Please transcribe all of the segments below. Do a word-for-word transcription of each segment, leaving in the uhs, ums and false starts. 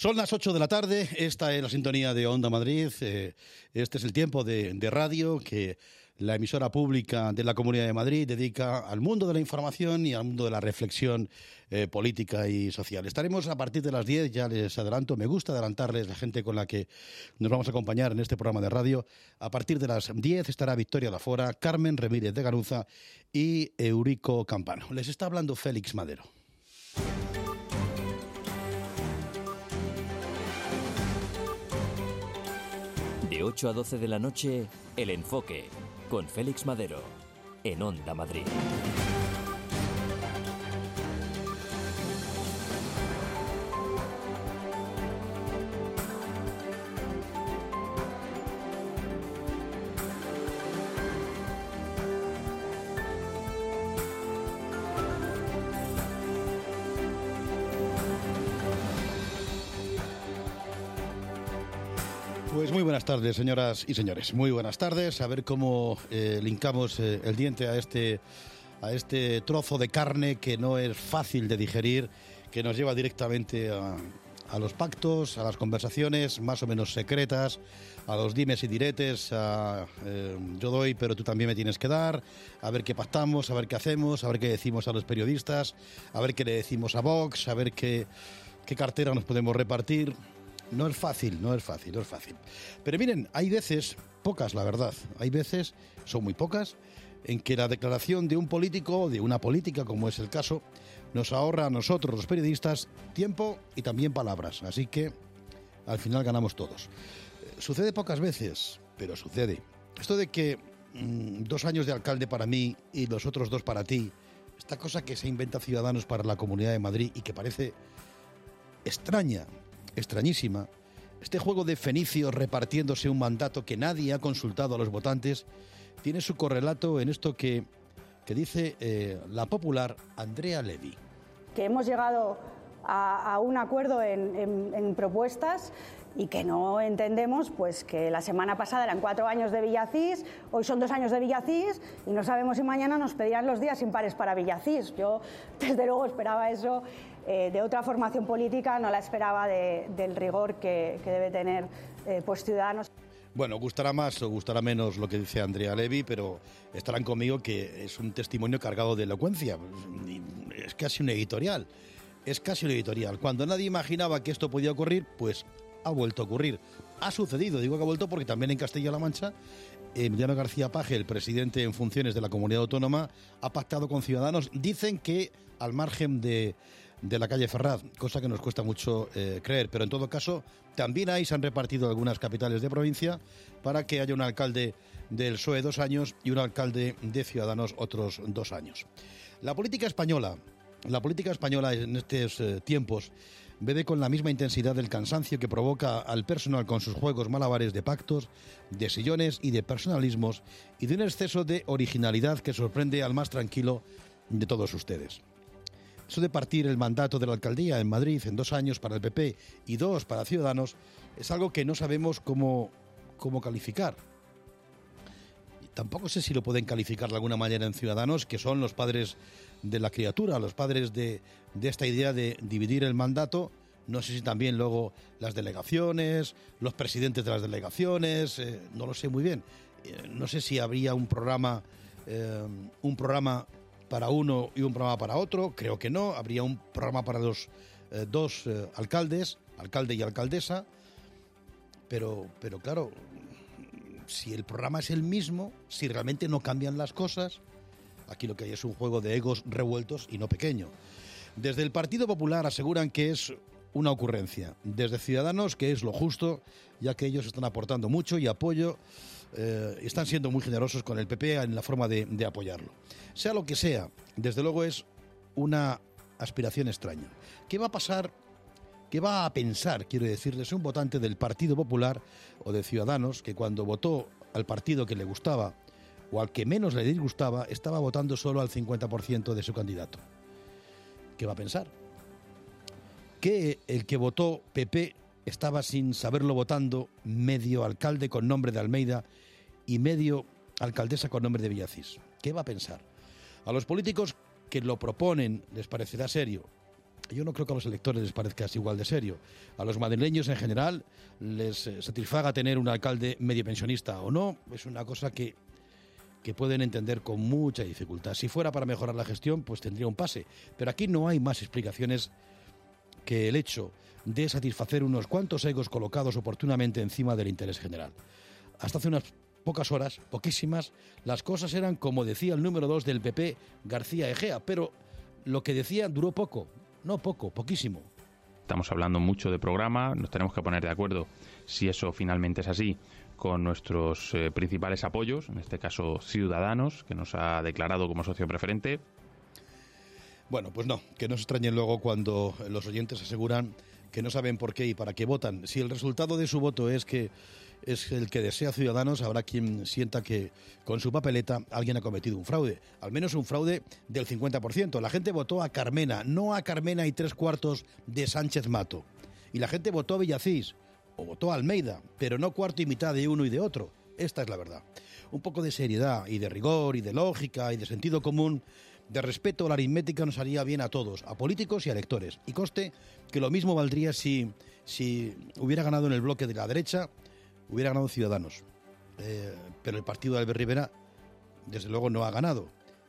Son las ocho de la tarde, esta es la sintonía de Onda Madrid, eh, este es el tiempo de, de radio que la emisora pública de la Comunidad de Madrid dedica al mundo de la información y al mundo de la reflexión eh, política y social. Estaremos a partir de las diez, ya les adelanto, me gusta adelantarles la gente con la que nos vamos a acompañar en este programa de radio. A partir de las diez estará Victoria Lafora, Carmen Ramírez de Ganuza y Eurico Campano. Les está hablando Félix Madero. De ocho a doce de la noche, El Enfoque, con Félix Madero, en Onda Madrid. Pues muy buenas tardes, señoras y señores. Muy buenas tardes. A ver cómo eh, linkamos eh, el diente a este, a este trozo de carne que no es fácil de digerir, que nos lleva directamente a, a los pactos, a las conversaciones más o menos secretas, a los dimes y diretes, a eh, yo doy pero tú también me tienes que dar, a ver qué pactamos, a ver qué hacemos, a ver qué decimos a los periodistas, a ver qué le decimos a Vox, a ver qué, qué cartera nos podemos repartir. No es fácil, no es fácil, no es fácil. Pero miren, hay veces, pocas la verdad, hay veces, son muy pocas, en que la declaración de un político o de una política, como es el caso, nos ahorra a nosotros, los periodistas, tiempo y también palabras. Así que, al final ganamos todos. Sucede pocas veces, pero sucede. Esto de que mmm, dos años de alcalde para mí y los otros dos para ti, esta cosa que se inventa Ciudadanos para la Comunidad de Madrid y que parece extraña, extrañísima, este juego de fenicios repartiéndose un mandato que nadie ha consultado a los votantes, tiene su correlato en esto que, que dice eh, la popular Andrea Levy. Que hemos llegado a, a un acuerdo en, en, en propuestas y que no entendemos pues que la semana pasada eran cuatro años de Villacís, hoy son dos años de Villacís y no sabemos si mañana nos pedirán los días impares para Villacís. Yo desde luego esperaba eso eh, de otra formación política, no la esperaba de, del rigor que, que debe tener eh, pues Ciudadanos. Bueno, gustará más o gustará menos lo que dice Andrea Levy, pero estarán conmigo que es un testimonio cargado de elocuencia. Es casi un editorial, es casi un editorial. Cuando nadie imaginaba que esto podía ocurrir, pues ha vuelto a ocurrir. Ha sucedido, digo que ha vuelto porque también en Castilla-La Mancha, Emiliano García Paje, el presidente en funciones de la comunidad autónoma, ha pactado con Ciudadanos. Dicen que al margen de, de la calle Ferraz, cosa que nos cuesta mucho eh, creer, pero en todo caso, también ahí se han repartido algunas capitales de provincia para que haya un alcalde del P S O E dos años y un alcalde de Ciudadanos otros dos años. La política española, la política española en estos eh, tiempos bebe con la misma intensidad del cansancio que provoca al personal con sus juegos malabares de pactos, de sillones y de personalismos y de un exceso de originalidad que sorprende al más tranquilo de todos ustedes. Eso de partir el mandato de la alcaldía en Madrid en dos años para el P P y dos para Ciudadanos es algo que no sabemos cómo, cómo calificar. Tampoco sé si lo pueden calificar de alguna manera en Ciudadanos, que son los padres de la criatura, los padres de, de esta idea de dividir el mandato. No sé si también luego las delegaciones, los presidentes de las delegaciones, eh, no lo sé muy bien. Eh, no sé si habría un programa, eh, un programa para uno y un programa para otro. Creo que no. Habría un programa para los eh, dos eh, alcaldes, alcalde y alcaldesa. Pero, pero claro, si el programa es el mismo, si realmente no cambian las cosas, aquí lo que hay es un juego de egos revueltos y no pequeño. Desde el Partido Popular aseguran que es una ocurrencia. Desde Ciudadanos que es lo justo, ya que ellos están aportando mucho y apoyo, eh, están siendo muy generosos con el P P en la forma de, de apoyarlo. Sea lo que sea, desde luego es una aspiración extraña. ¿Qué va a pasar? ¿Qué va a pensar, quiero decirles, un votante del Partido Popular o de Ciudadanos que cuando votó al partido que le gustaba o al que menos le disgustaba, estaba votando solo al cincuenta por ciento de su candidato? ¿Qué va a pensar? Que el que votó P P estaba sin saberlo votando medio alcalde con nombre de Almeida y medio alcaldesa con nombre de Villacís. ¿Qué va a pensar? A los políticos que lo proponen les parecerá serio. yo no creo que a los electores les parezca igual de serio. A los madrileños en general les eh, satisfaga tener un alcalde medio pensionista o no, es una cosa que, que pueden entender con mucha dificultad. Si fuera para mejorar la gestión, pues tendría un pase. Pero aquí no hay más explicaciones que el hecho de satisfacer unos cuantos egos colocados oportunamente encima del interés general. Hasta hace unas pocas horas, poquísimas, las cosas eran como decía el número dos del P P, García Egea, pero lo que decía duró poco, no poco, poquísimo. Estamos hablando mucho de programa, nos tenemos que poner de acuerdo si eso finalmente es así con nuestros eh, principales apoyos, en este caso Ciudadanos, que nos ha declarado como socio preferente. Bueno, pues no, que no se extrañen luego cuando los oyentes aseguran que no saben por qué y para qué votan. Si el resultado de su voto es que es el que desea Ciudadanos, habrá quien sienta que con su papeleta alguien ha cometido un fraude, al menos un fraude del cincuenta por ciento. La gente votó a Carmena, no a Carmena y tres cuartos de Sánchez Mato. Y la gente votó a Villacís, o votó a Almeida, pero no cuarto y mitad de uno y de otro. Esta es la verdad. Un poco de seriedad y de rigor y de lógica y de sentido común, de respeto a la aritmética nos haría bien a todos, a políticos y a electores. Y conste que lo mismo valdría si, si hubiera ganado en el bloque de la derecha, hubiera ganado Ciudadanos. Eh, pero el partido de Albert Rivera, desde luego, no ha ganado.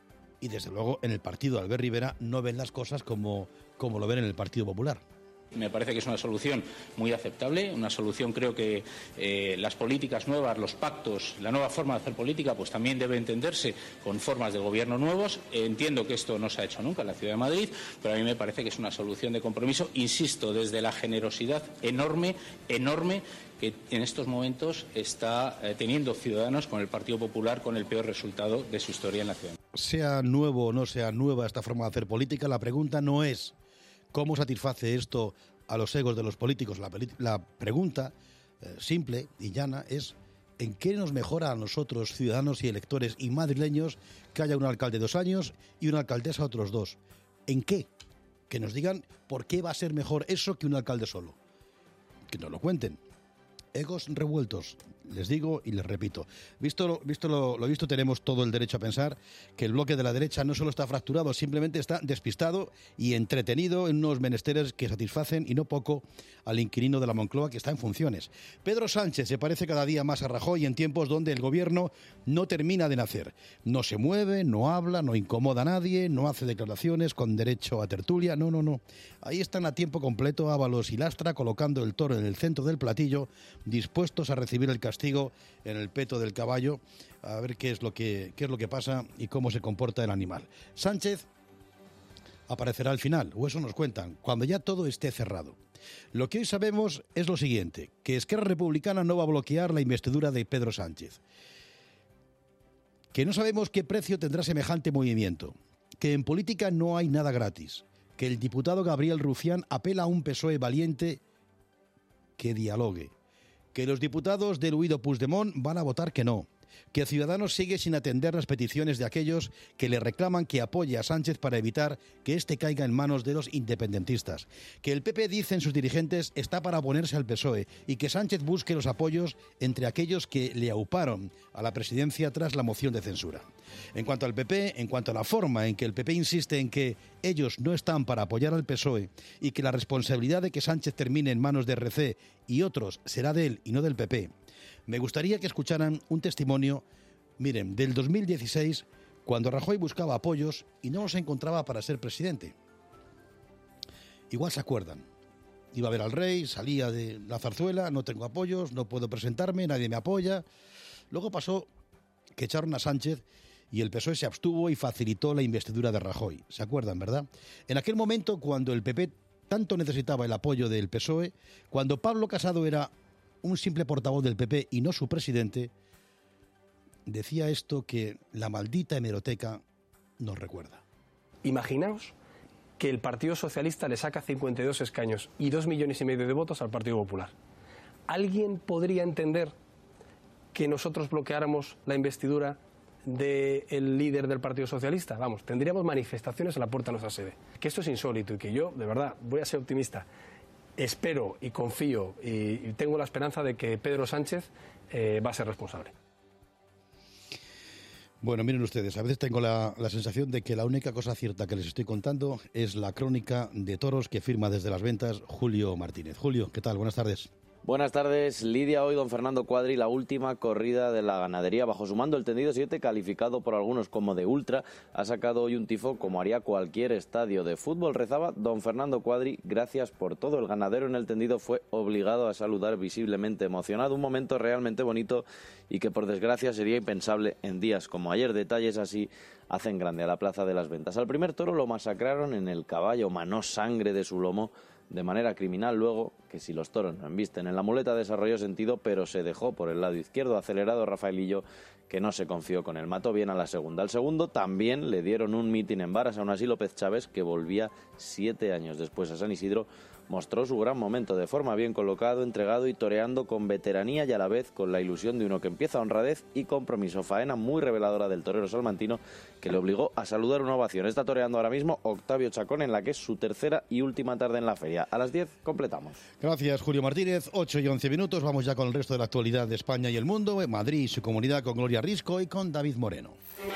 Y desde luego, en el partido de Albert Rivera no ven las cosas como, como lo ven en el Partido Popular. Me parece que es una solución muy aceptable, una solución creo que eh, las políticas nuevas, los pactos, la nueva forma de hacer política, pues también debe entenderse con formas de gobierno nuevos. Entiendo que esto no se ha hecho nunca en la Ciudad de Madrid, pero a mí me parece que es una solución de compromiso, insisto, desde la generosidad enorme, enorme que en estos momentos está eh, teniendo Ciudadanos con el Partido Popular con el peor resultado de su historia en la ciudad. Sea nuevo o no sea nueva esta forma de hacer política, la pregunta no es ¿cómo satisface esto a los egos de los políticos? La, la pregunta eh, simple y llana es ¿en qué nos mejora a nosotros, ciudadanos y electores y madrileños, que haya un alcalde dos años y una alcaldesa otros dos? ¿En qué? Que nos digan por qué va a ser mejor eso que un alcalde solo. Que nos lo cuenten. Egos revueltos, les digo y les repito. Visto, lo, visto lo, lo visto, tenemos todo el derecho a pensar que el bloque de la derecha no solo está fracturado, simplemente está despistado y entretenido en unos menesteres que satisfacen, y no poco, al inquilino de la Moncloa que está en funciones. Pedro Sánchez se parece cada día más a Rajoy en tiempos donde el gobierno no termina de nacer. No se mueve, no habla, no incomoda a nadie, no hace declaraciones con derecho a tertulia, no, no, no. Ahí están a tiempo completo Ábalos y Lastra colocando el toro en el centro del platillo, dispuestos a recibir el castigo en el peto del caballo, a ver qué es lo que, qué es lo que pasa y cómo se comporta el animal. Sánchez aparecerá al final, o eso nos cuentan, cuando ya todo esté cerrado. Lo que hoy sabemos es lo siguiente, que Esquerra Republicana no va a bloquear la investidura de Pedro Sánchez, que no sabemos qué precio tendrá semejante movimiento, que en política no hay nada gratis, que el diputado Gabriel Rufián apela a un P S O E valiente que dialogue, que los diputados del huido Puigdemont van a votar que no, que Ciudadanos sigue sin atender las peticiones de aquellos que le reclaman que apoye a Sánchez para evitar que éste caiga en manos de los independentistas, que el P P, dicen sus dirigentes, está para oponerse al P S O E y que Sánchez busque los apoyos entre aquellos que le auparon a la presidencia tras la moción de censura. En cuanto al P P, en cuanto a la forma en que el P P insiste en que ellos no están para apoyar al P S O E y que la responsabilidad de que Sánchez termine en manos de R C y otros será de él y no del P P, me gustaría que escucharan un testimonio, miren, del dos mil dieciséis, cuando Rajoy buscaba apoyos y no los encontraba para ser presidente. Igual se acuerdan. Iba a ver al rey, salía de la zarzuela, no tengo apoyos, no puedo presentarme, nadie me apoya. Luego pasó que echaron a Sánchez y el P S O E se abstuvo y facilitó la investidura de Rajoy. ¿Se acuerdan, verdad? En aquel momento, cuando el P P tanto necesitaba el apoyo del P S O E, cuando Pablo Casado era un simple portavoz del P P y no su presidente, decía esto que la maldita hemeroteca nos recuerda. Imaginaos que el Partido Socialista le saca cincuenta y dos escaños y dos millones y medio de votos al Partido Popular. ¿Alguien podría entender que nosotros bloqueáramos la investidura del líder del Partido Socialista? Vamos, tendríamos manifestaciones a la puerta de nuestra sede. Que esto es insólito y que yo, de verdad, voy a ser optimista. Espero y confío y tengo la esperanza de que Pedro Sánchez eh, va a ser responsable. Bueno, miren ustedes, a veces tengo la, la sensación de que la única cosa cierta que les estoy contando es la crónica de toros que firma desde Las Ventas Julio Martínez. Julio, ¿qué tal? Buenas tardes. Buenas tardes, Lidia. Hoy don Fernando Cuadri, la última corrida de la ganadería bajo su mando. El tendido siete, calificado por algunos como de ultra, ha sacado hoy un tifo como haría cualquier estadio de fútbol. Rezaba don Fernando Cuadri, gracias por todo. El ganadero en el tendido fue obligado a saludar visiblemente emocionado. Un momento realmente bonito y que por desgracia sería impensable en días como ayer. Detalles así hacen grande a la Plaza de las Ventas. Al primer toro lo masacraron en el caballo, manó sangre de su lomo de manera criminal. Luego, que si los toros no embisten en la muleta, desarrolló sentido, pero se dejó por el lado izquierdo. Acelerado Rafaelillo, que no se confió con el mató bien a la segunda. Al segundo también le dieron un mitin en varas. Aún así, López Chávez, que volvía siete años después a San Isidro, mostró su gran momento de forma, bien colocado, entregado y toreando con veteranía y a la vez con la ilusión de uno que empieza honradez y compromiso. Faena muy reveladora del torero salmantino, que le obligó a saludar una ovación. Está toreando ahora mismo Octavio Chacón, en la que es su tercera y última tarde en la feria. A las diez completamos. Gracias, Julio Martínez. ocho y once minutos. Vamos ya con el resto de la actualidad de España y el mundo. Madrid y su comunidad con Gloria Risco y con David Moreno.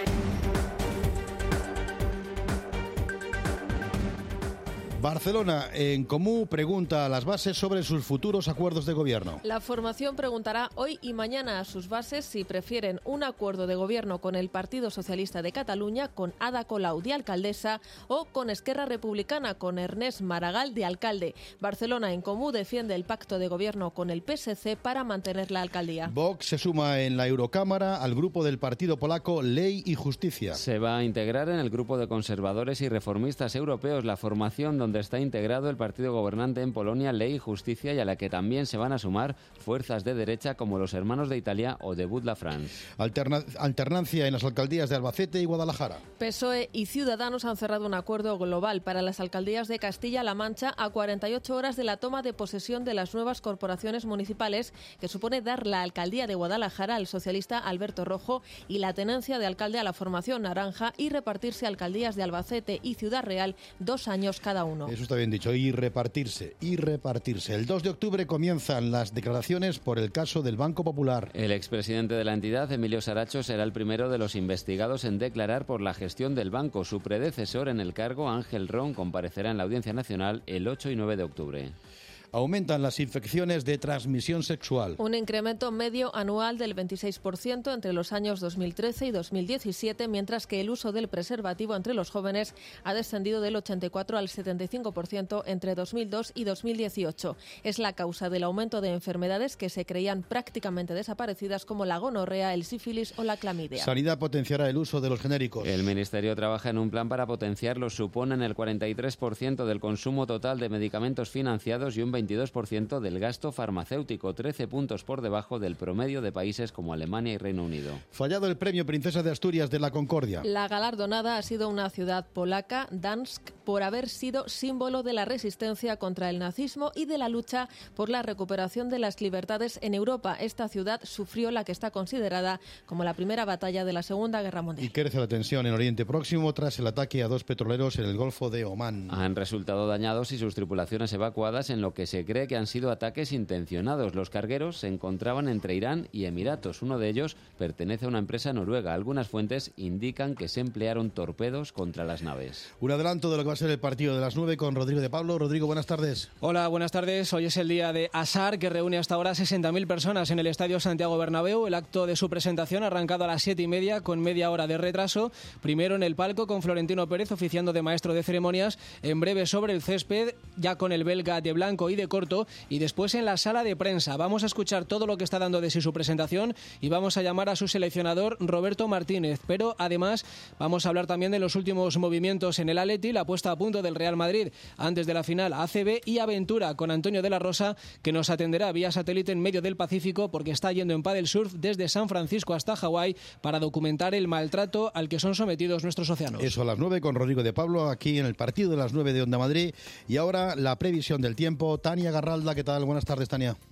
Barcelona, en Comú, pregunta a las bases sobre sus futuros acuerdos de gobierno. La formación preguntará hoy y mañana a sus bases si prefieren un acuerdo de gobierno con el Partido Socialista de Cataluña, con Ada Colau de alcaldesa, o con Esquerra Republicana, con Ernest Maragall de alcalde. Barcelona, en Comú, defiende el pacto de gobierno con el P S C para mantener la alcaldía. Vox se suma en la Eurocámara al grupo del partido polaco Ley y Justicia. Se va a integrar en el grupo de conservadores y reformistas europeos, la formación donde donde está integrado el partido gobernante en Polonia, Ley y Justicia, y a la que también se van a sumar fuerzas de derecha como los Hermanos de Italia o Debut la France. Alterna- alternancia en las alcaldías de Albacete y Guadalajara. P S O E y Ciudadanos han cerrado un acuerdo global para las alcaldías de Castilla-La Mancha a cuarenta y ocho horas de la toma de posesión de las nuevas corporaciones municipales, que supone dar la alcaldía de Guadalajara al socialista Alberto Rojo y la tenencia de alcalde a la formación naranja, y repartirse alcaldías de Albacete y Ciudad Real dos años cada uno. Eso está bien dicho, y repartirse, y repartirse. El dos de octubre comienzan las declaraciones por el caso del Banco Popular. El expresidente de la entidad, Emilio Saracho, será el primero de los investigados en declarar por la gestión del banco. Su predecesor en el cargo, Ángel Ron, comparecerá en la Audiencia Nacional el ocho y nueve de octubre. Aumentan las infecciones de transmisión sexual. Un incremento medio anual del veintiséis por ciento entre los años dos mil trece y dos mil diecisiete, mientras que el uso del preservativo entre los jóvenes ha descendido del ochenta y cuatro al setenta y cinco por ciento entre dos mil dos y dos mil dieciocho. Es la causa del aumento de enfermedades que se creían prácticamente desaparecidas, como la gonorrea, el sífilis o la clamidia. Sanidad potenciará el uso de los genéricos. El Ministerio trabaja en un plan para potenciarlos. Suponen el cuarenta y tres por ciento del consumo total de medicamentos financiados y un veintidós por ciento del gasto farmacéutico, trece puntos por debajo del promedio de países como Alemania y Reino Unido. Fallado el premio Princesa de Asturias de la Concordia. La galardonada ha sido una ciudad polaca, Dansk, por haber sido símbolo de la resistencia contra el nazismo y de la lucha por la recuperación de las libertades en Europa. Esta ciudad sufrió la que está considerada como la primera batalla de la Segunda Guerra Mundial. Y crece la tensión en Oriente Próximo tras el ataque a dos petroleros en el Golfo de Omán. Han resultado dañados y sus tripulaciones evacuadas en lo que se cree que han sido ataques intencionados. Los cargueros se encontraban entre Irán y Emiratos. Uno de ellos pertenece a una empresa noruega. Algunas fuentes indican que se emplearon torpedos contra las naves. Un adelanto de lo que va a ser el partido de las nueve con Rodrigo de Pablo. Rodrigo, buenas tardes. Hola, buenas tardes. Hoy es el día de Asar, que reúne hasta ahora sesenta mil personas en el Estadio Santiago Bernabéu. El acto de su presentación ha arrancado a las siete y media con media hora de retraso. Primero en el palco con Florentino Pérez oficiando de maestro de ceremonias. En breve sobre el césped, ya con el belga de blanco y de corto. Y después en la sala de prensa. Vamos a escuchar todo lo que está dando de sí su presentación y vamos a llamar a su seleccionador Roberto Martínez. Pero además vamos a hablar también de los últimos movimientos en el Atleti, la puesta a punto del Real Madrid antes de la final A C B y Aventura con Antonio de la Rosa, que nos atenderá vía satélite en medio del Pacífico porque está yendo en paddle surf desde San Francisco hasta Hawái para documentar el maltrato al que son sometidos nuestros océanos. Eso a las nueve con Rodrigo de Pablo aquí en el partido de las nueve de Onda Madrid. Y ahora la previsión del tiempo. Tania Garralda, ¿qué tal? Buenas tardes, Tania.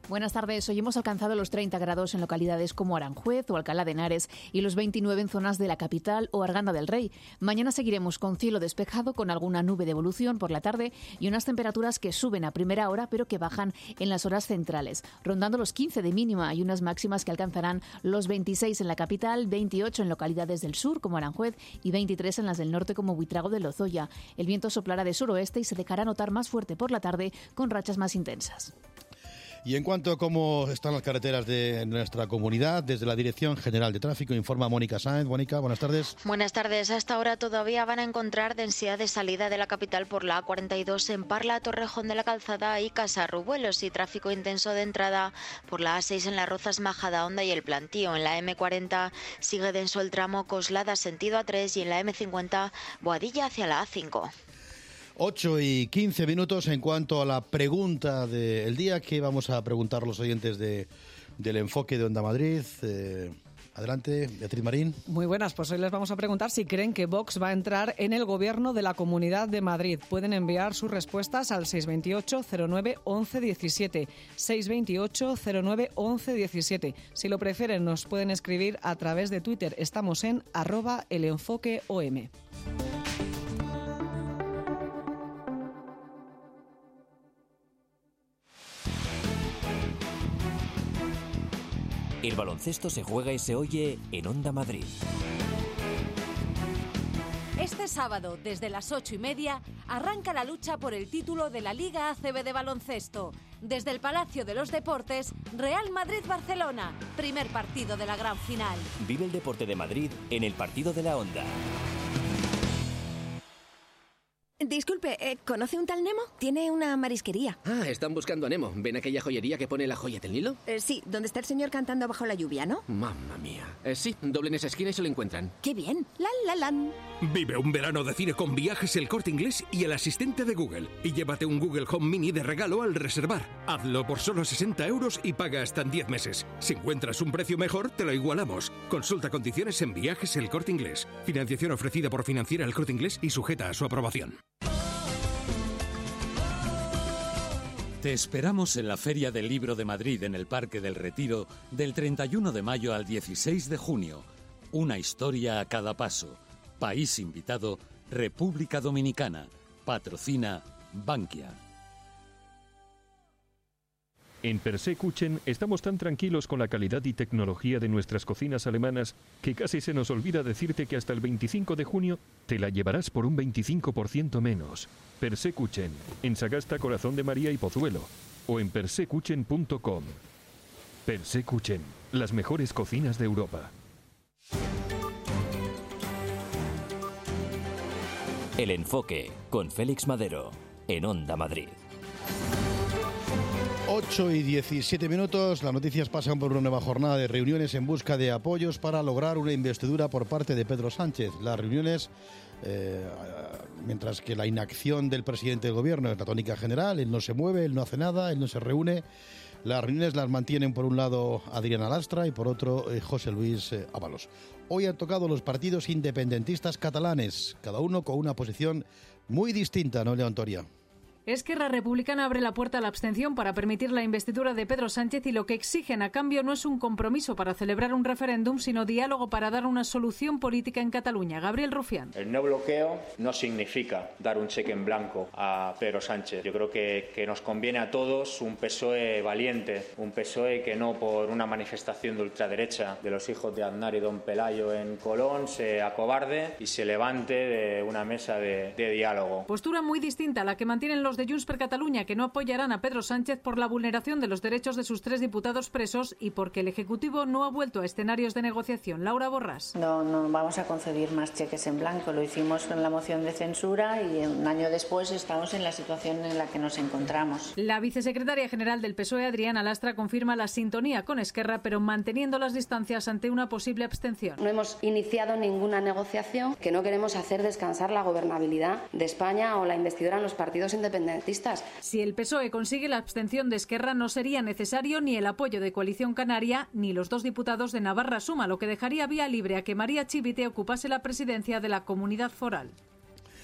Buenas tardes. Hoy hemos alcanzado los treinta grados en localidades como Aranjuez o Alcalá de Henares y los veintinueve en zonas de la capital o Arganda del Rey. Mañana seguiremos con cielo despejado, con alguna nube de evolución por la tarde y unas temperaturas que suben a primera hora pero que bajan en las horas centrales, rondando los quince de mínima y unas máximas que alcanzarán los veintiséis en la capital, veintiocho en localidades del sur como Aranjuez y veintitrés en las del norte como Buitrago de Lozoya. El viento soplará de suroeste y se dejará notar más fuerte por la tarde con rachas más intensas. Y en cuanto a cómo están las carreteras de nuestra comunidad, desde la Dirección General de Tráfico informa Mónica Sáenz. Mónica, buenas tardes. Buenas tardes. A esta hora todavía van a encontrar densidad de salida de la capital por la A cuarenta y dos en Parla, Torrejón de la Calzada y Casarrubuelos, y tráfico intenso de entrada por la A seis en Las Rozas, Majadahonda y El Plantío. En la eme cuarenta sigue denso el tramo Coslada sentido A tres y en la eme cincuenta Boadilla hacia la A cinco. ocho y quince minutos. En cuanto a la pregunta del día, que vamos a preguntar a los oyentes de, del enfoque de Onda Madrid. Eh, adelante, Beatriz Marín. Muy buenas, pues hoy les vamos a preguntar si creen que Vox va a entrar en el gobierno de la Comunidad de Madrid. Pueden enviar sus respuestas al seis veintiocho cero nueve once diecisiete, seis veintiocho cero nueve once diecisiete. Si lo prefieren, nos pueden escribir a través de Twitter. Estamos en arroba elenfoqueom. El baloncesto se juega y se oye en Onda Madrid. Este sábado, desde las ocho y media, arranca la lucha por el título de la Liga A C B de baloncesto. Desde el Palacio de los Deportes, Real Madrid-Barcelona, primer partido de la gran final. Vive el deporte de Madrid en el partido de la Onda. Disculpe, ¿eh, ¿conoce un tal Nemo? Tiene una marisquería. Ah, están buscando a Nemo. ¿Ven aquella joyería que pone la joya del Nilo? Eh, sí, donde está el señor cantando bajo la lluvia, ¿no? Mamma mía. Eh, sí, doblen esa esquina y se lo encuentran. ¡Qué bien! ¡La, la, lan! Vive un verano de cine con Viajes El Corte Inglés y el asistente de Google. Y llévate un Google Home Mini de regalo al reservar. Hazlo por solo sesenta euros y paga hasta en diez meses. Si encuentras un precio mejor, te lo igualamos. Consulta condiciones en Viajes El Corte Inglés. Financiación ofrecida por Financiera El Corte Inglés y sujeta a su aprobación. Te esperamos en la Feria del Libro de Madrid en el Parque del Retiro del treinta y uno de mayo al dieciséis de junio. Una historia a cada paso. País invitado, República Dominicana. Patrocina Bankia. En Persekuchen estamos tan tranquilos con la calidad y tecnología de nuestras cocinas alemanas que casi se nos olvida decirte que hasta el veinticinco de junio te la llevarás por un veinticinco por ciento menos. Persekuchen, en Sagasta, Corazón de María y Pozuelo, o en persekuchen punto com. Persekuchen, las mejores cocinas de Europa. El enfoque con Félix Madero en Onda Madrid. ocho y diecisiete minutos, las noticias pasan por una nueva jornada de reuniones en busca de apoyos para lograr una investidura por parte de Pedro Sánchez. Las reuniones, eh, mientras que la inacción del presidente del gobierno es la tónica general, él no se mueve, él no hace nada, él no se reúne. Las reuniones las mantienen por un lado Adriana Lastra y por otro eh, José Luis eh, Ábalos. Hoy han tocado los partidos independentistas catalanes, cada uno con una posición muy distinta, ¿no, León Toria? Esquerra Republicana abre la puerta a la abstención para permitir la investidura de Pedro Sánchez y lo que exigen a cambio no es un compromiso para celebrar un referéndum, sino diálogo para dar una solución política en Cataluña. Gabriel Rufián. El no bloqueo no significa dar un cheque en blanco a Pedro Sánchez. Yo creo que, que nos conviene a todos un P S O E valiente, un P S O E que no por una manifestación de ultraderecha de los hijos de Aznar y don Pelayo en Colón se acobarde y se levante de una mesa de, de diálogo. Postura muy distinta a la que mantienen los de Junts per Catalunya, que no apoyarán a Pedro Sánchez por la vulneración de los derechos de sus tres diputados presos y porque el Ejecutivo no ha vuelto a escenarios de negociación. Laura Borràs. No, no vamos a concebir más cheques en blanco. Lo hicimos con la moción de censura y un año después estamos en la situación en la que nos encontramos. La vicesecretaria general del P S O E, Adriana Lastra, confirma la sintonía con Esquerra, pero manteniendo las distancias ante una posible abstención. No hemos iniciado ninguna negociación, que no queremos hacer descansar la gobernabilidad de España o la investidura en los partidos independentistas. Si el P S O E consigue la abstención de Esquerra, no sería necesario ni el apoyo de Coalición Canaria ni los dos diputados de Navarra Suma, lo que dejaría vía libre a que María Chivite ocupase la presidencia de la comunidad foral.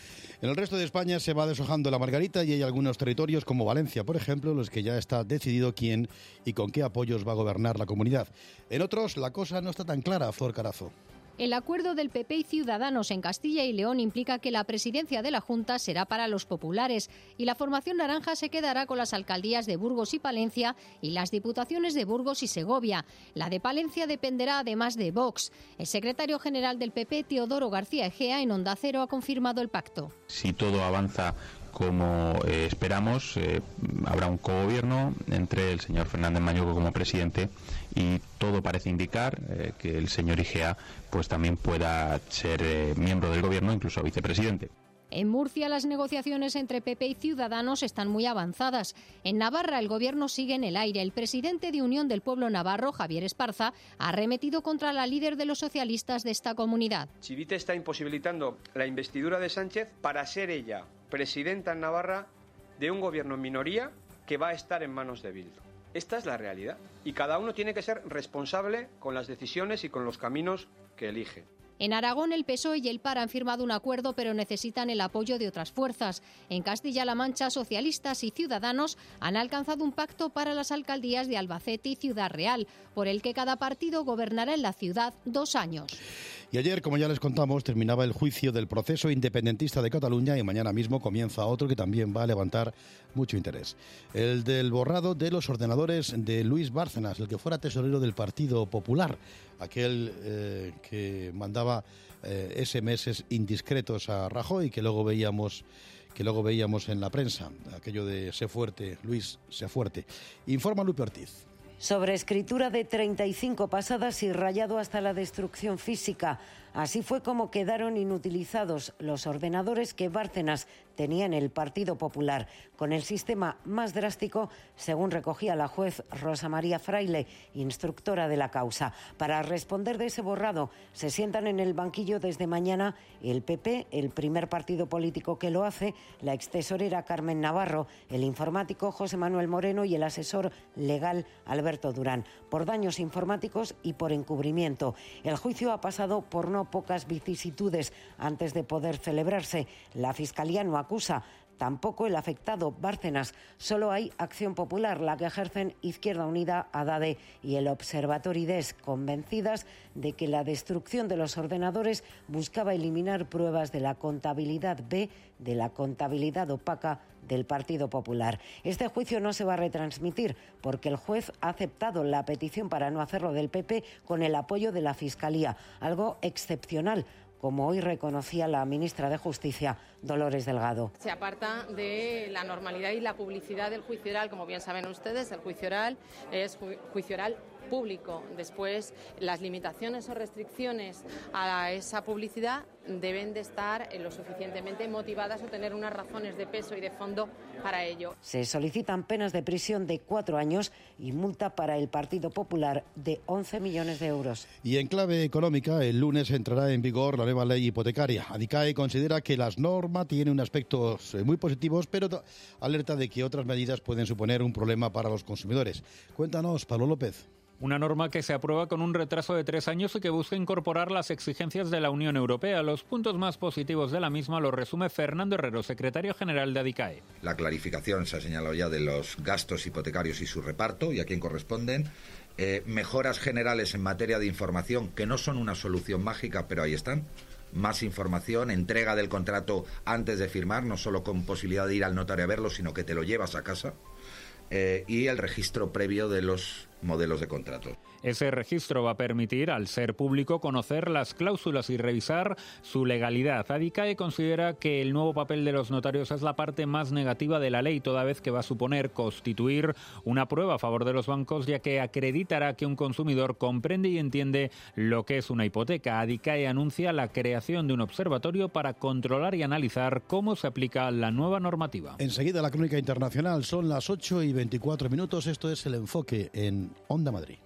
En el resto de España se va deshojando la margarita y hay algunos territorios como Valencia, por ejemplo, los que ya está decidido quién y con qué apoyos va a gobernar la comunidad. En otros, la cosa no está tan clara, Flor Carazo. El acuerdo del P P y Ciudadanos en Castilla y León implica que la presidencia de la Junta será para los populares y la formación naranja se quedará con las alcaldías de Burgos y Palencia y las diputaciones de Burgos y Segovia. La de Palencia dependerá además de Vox. El secretario general del P P, Teodoro García Egea, en Onda Cero ha confirmado el pacto. Si todo avanza como eh, esperamos, eh, habrá un cogobierno entre el señor Fernández Mañueco como presidente y todo parece indicar eh, que el señor Igea pues también pueda ser eh, miembro del gobierno, incluso vicepresidente. En Murcia las negociaciones entre P P y Ciudadanos están muy avanzadas. En Navarra el gobierno sigue en el aire. El presidente de Unión del Pueblo Navarro, Javier Esparza, ha arremetido contra la líder de los socialistas de esta comunidad. Chivite está imposibilitando la investidura de Sánchez para ser ella presidenta en Navarra de un gobierno en minoría que va a estar en manos de Bildu. Esta es la realidad y cada uno tiene que ser responsable con las decisiones y con los caminos que elige. En Aragón el P S O E y el P A R han firmado un acuerdo pero necesitan el apoyo de otras fuerzas. En Castilla-La Mancha, socialistas y ciudadanos han alcanzado un pacto para las alcaldías de Albacete y Ciudad Real, por el que cada partido gobernará en la ciudad dos años. Y ayer, como ya les contamos, terminaba el juicio del proceso independentista de Cataluña y mañana mismo comienza otro que también va a levantar mucho interés. El del borrado de los ordenadores de Luis Bárcenas, el que fuera tesorero del Partido Popular, aquel eh, que mandaba eh, ese eme ese indiscretos a Rajoy, que luego veíamos que luego veíamos en la prensa, aquello de sé fuerte, Luis, sé fuerte. Informa Lupe Ortiz. Sobre escritura de treinta y cinco pasadas y rayado hasta la destrucción física. Así fue como quedaron inutilizados los ordenadores que Bárcenas tenía en el Partido Popular, con el sistema más drástico, según recogía la juez Rosa María Fraile, instructora de la causa. Para responder de ese borrado, se sientan en el banquillo desde mañana el P P, el primer partido político que lo hace, la extesorera Carmen Navarro, el informático José Manuel Moreno y el asesor legal Alberto Durán, por daños informáticos y por encubrimiento. El juicio ha pasado por no pocas vicisitudes antes de poder celebrarse. La Fiscalía no acusa, tampoco el afectado Bárcenas. Solo hay Acción Popular, la que ejercen Izquierda Unida, Adade y el Observatorio I D E S, convencidas de que la destrucción de los ordenadores buscaba eliminar pruebas de la contabilidad B, de la contabilidad opaca del Partido Popular. Este juicio no se va a retransmitir porque el juez ha aceptado la petición para no hacerlo del P P con el apoyo de la Fiscalía, algo excepcional, como hoy reconocía la ministra de Justicia, Dolores Delgado. Se aparta de la normalidad y la publicidad del juicio oral. Como bien saben ustedes, el juicio oral es ju- juicio oral público. Después, las limitaciones o restricciones a esa publicidad deben de estar lo suficientemente motivadas o tener unas razones de peso y de fondo para ello. Se solicitan penas de prisión de cuatro años y multa para el Partido Popular de once millones de euros. Y en clave económica, el lunes entrará en vigor la nueva ley hipotecaria. Adicae considera que las normas tienen aspectos muy positivos, pero alerta de que otras medidas pueden suponer un problema para los consumidores. Cuéntanos, Pablo López. Una norma que se aprueba con un retraso de tres años y que busca incorporar las exigencias de la Unión Europea. Los puntos más positivos de la misma los resume Fernando Herrero, secretario general de Adicae. La clarificación, se ha señalado ya, de los gastos hipotecarios y su reparto y a quién corresponden. Eh, mejoras generales en materia de información, que no son una solución mágica, pero ahí están. Más información, entrega del contrato antes de firmar, no solo con posibilidad de ir al notario a verlo, sino que te lo llevas a casa. Eh, y el registro previo de los modelos de contrato. Ese registro va a permitir, al ser público, conocer las cláusulas y revisar su legalidad. Adicae considera que el nuevo papel de los notarios es la parte más negativa de la ley, toda vez que va a suponer constituir una prueba a favor de los bancos, ya que acreditará que un consumidor comprende y entiende lo que es una hipoteca. Adicae anuncia la creación de un observatorio para controlar y analizar cómo se aplica la nueva normativa. Enseguida la crónica internacional, son las ocho y veinticuatro minutos, esto es El Enfoque en Onda Madrid.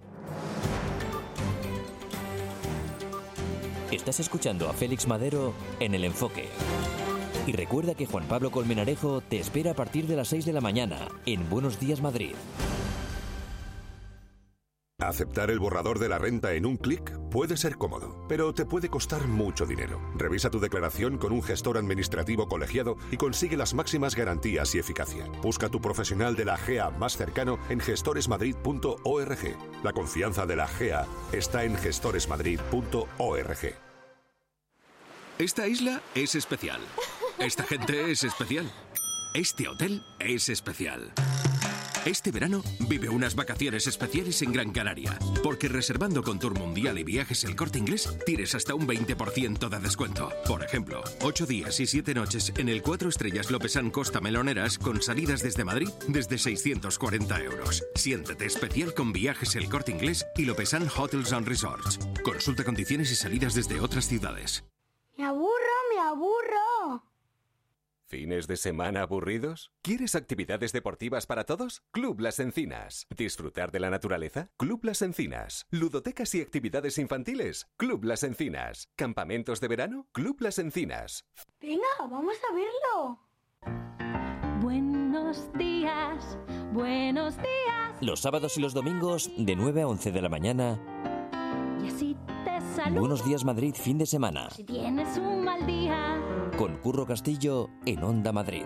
Estás escuchando a Félix Madero en El Enfoque. Y recuerda que Juan Pablo Colmenarejo te espera a partir de las seis de la mañana en Buenos Días Madrid. Aceptar el borrador de la renta en un clic puede ser cómodo, pero te puede costar mucho dinero. Revisa tu declaración con un gestor administrativo colegiado y consigue las máximas garantías y eficacia. Busca tu profesional de la G E A más cercano en gestores madrid punto org. La confianza de la G E A está en gestores madrid punto org. Esta isla es especial. Esta gente es especial. Este hotel es especial. Este verano vive unas vacaciones especiales en Gran Canaria, porque reservando con Tour Mundial y Viajes El Corte Inglés tienes hasta un veinte por ciento de descuento. Por ejemplo, ocho días y siete noches en el cuatro estrellas Lopesan Costa Meloneras con salidas desde Madrid desde seiscientos cuarenta euros. Siéntete especial con Viajes El Corte Inglés y Lopesan Hotels and Resorts. Consulta condiciones y salidas desde otras ciudades. ¡Me aburro, me aburro! ¿Fines de semana aburridos? ¿Quieres actividades deportivas para todos? Club Las Encinas. ¿Disfrutar de la naturaleza? Club Las Encinas. ¿Ludotecas y actividades infantiles? Club Las Encinas. ¿Campamentos de verano? Club Las Encinas. Venga, vamos a verlo. Buenos días, buenos días. Los sábados y los domingos, de nueve a once de la mañana. Y así te saludo. Buenos días Madrid, fin de semana. Si tienes un mal día. Con Curro Castillo en Onda Madrid.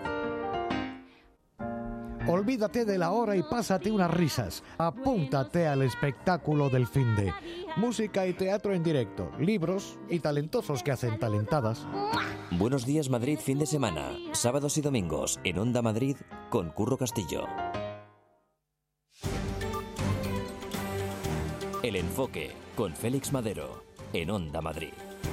Olvídate de la hora y pásate unas risas. Apúntate al espectáculo del finde. Música y teatro en directo, libros y talentosos que hacen talentadas. Buenos días Madrid, fin de semana. Sábados y domingos en Onda Madrid con Curro Castillo. El Enfoque con Félix Madero en Onda Madrid.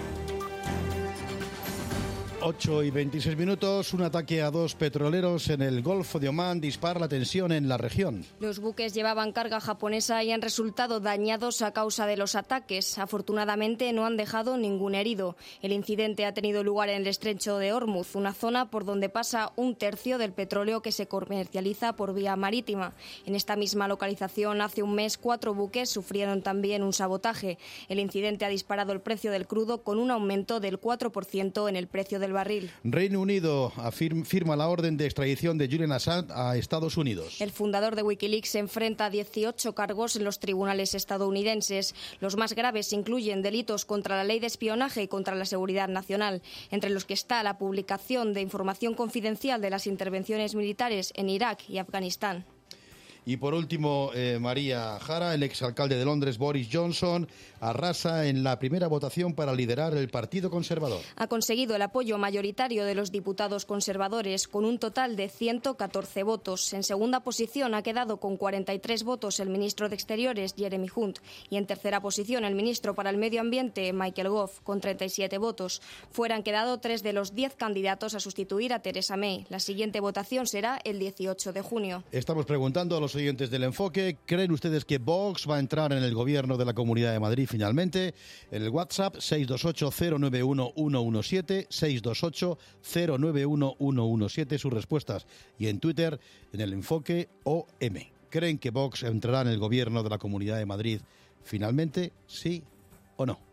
ocho y veintiséis minutos, un ataque a dos petroleros en el Golfo de Omán dispara la tensión en la región. Los buques llevaban carga japonesa y han resultado dañados a causa de los ataques. Afortunadamente no han dejado ningún herido. El incidente ha tenido lugar en el estrecho de Hormuz, una zona por donde pasa un tercio del petróleo que se comercializa por vía marítima. En esta misma localización, hace un mes, cuatro buques sufrieron también un sabotaje. El incidente ha disparado el precio del crudo con un aumento del cuatro por ciento en el precio del barril. Reino Unido afirma, firma la orden de extradición de Julian Assange a Estados Unidos. El fundador de Wikileaks se enfrenta a dieciocho cargos en los tribunales estadounidenses. Los más graves incluyen delitos contra la ley de espionaje y contra la seguridad nacional, entre los que está la publicación de información confidencial de las intervenciones militares en Irak y Afganistán. Y por último, eh, María Jara, el exalcalde de Londres, Boris Johnson, arrasa en la primera votación para liderar el Partido Conservador. Ha conseguido el apoyo mayoritario de los diputados conservadores con un total de ciento catorce votos. En segunda posición ha quedado con cuarenta y tres votos el ministro de Exteriores, Jeremy Hunt, y en tercera posición el ministro para el Medio Ambiente, Michael Gove, con treinta y siete votos. Fuera han quedado tres de los diez candidatos a sustituir a Theresa May. La siguiente votación será el dieciocho de junio. Estamos preguntando a los oyentes del Enfoque, ¿creen ustedes que Vox va a entrar en el gobierno de la Comunidad de Madrid finalmente? En el WhatsApp seis dos ocho cero nueve uno uno uno siete, seis dos ocho cero nueve uno uno uno siete, sus respuestas. Y en Twitter, en el Enfoque O M. ¿Creen que Vox entrará en el gobierno de la Comunidad de Madrid finalmente? ¿Sí o no?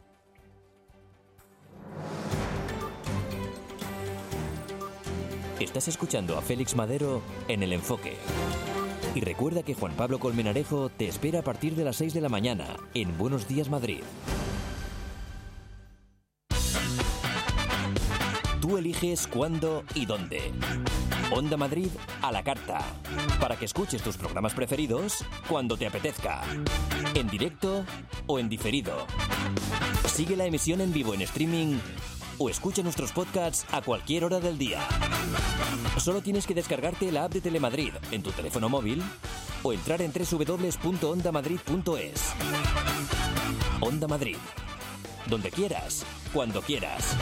Estás escuchando a Félix Madero en El Enfoque. Y recuerda que Juan Pablo Colmenarejo te espera a partir de las seis de la mañana en Buenos Días Madrid. Tú eliges cuándo y dónde. Onda Madrid a la carta. Para que escuches tus programas preferidos cuando te apetezca. En directo o en diferido. Sigue la emisión en vivo en streaming o escucha nuestros podcasts a cualquier hora del día. Solo tienes que descargarte la app de Telemadrid en tu teléfono móvil o entrar en doble u doble u doble u punto onda madrid punto es. Onda Madrid. Donde quieras, cuando quieras.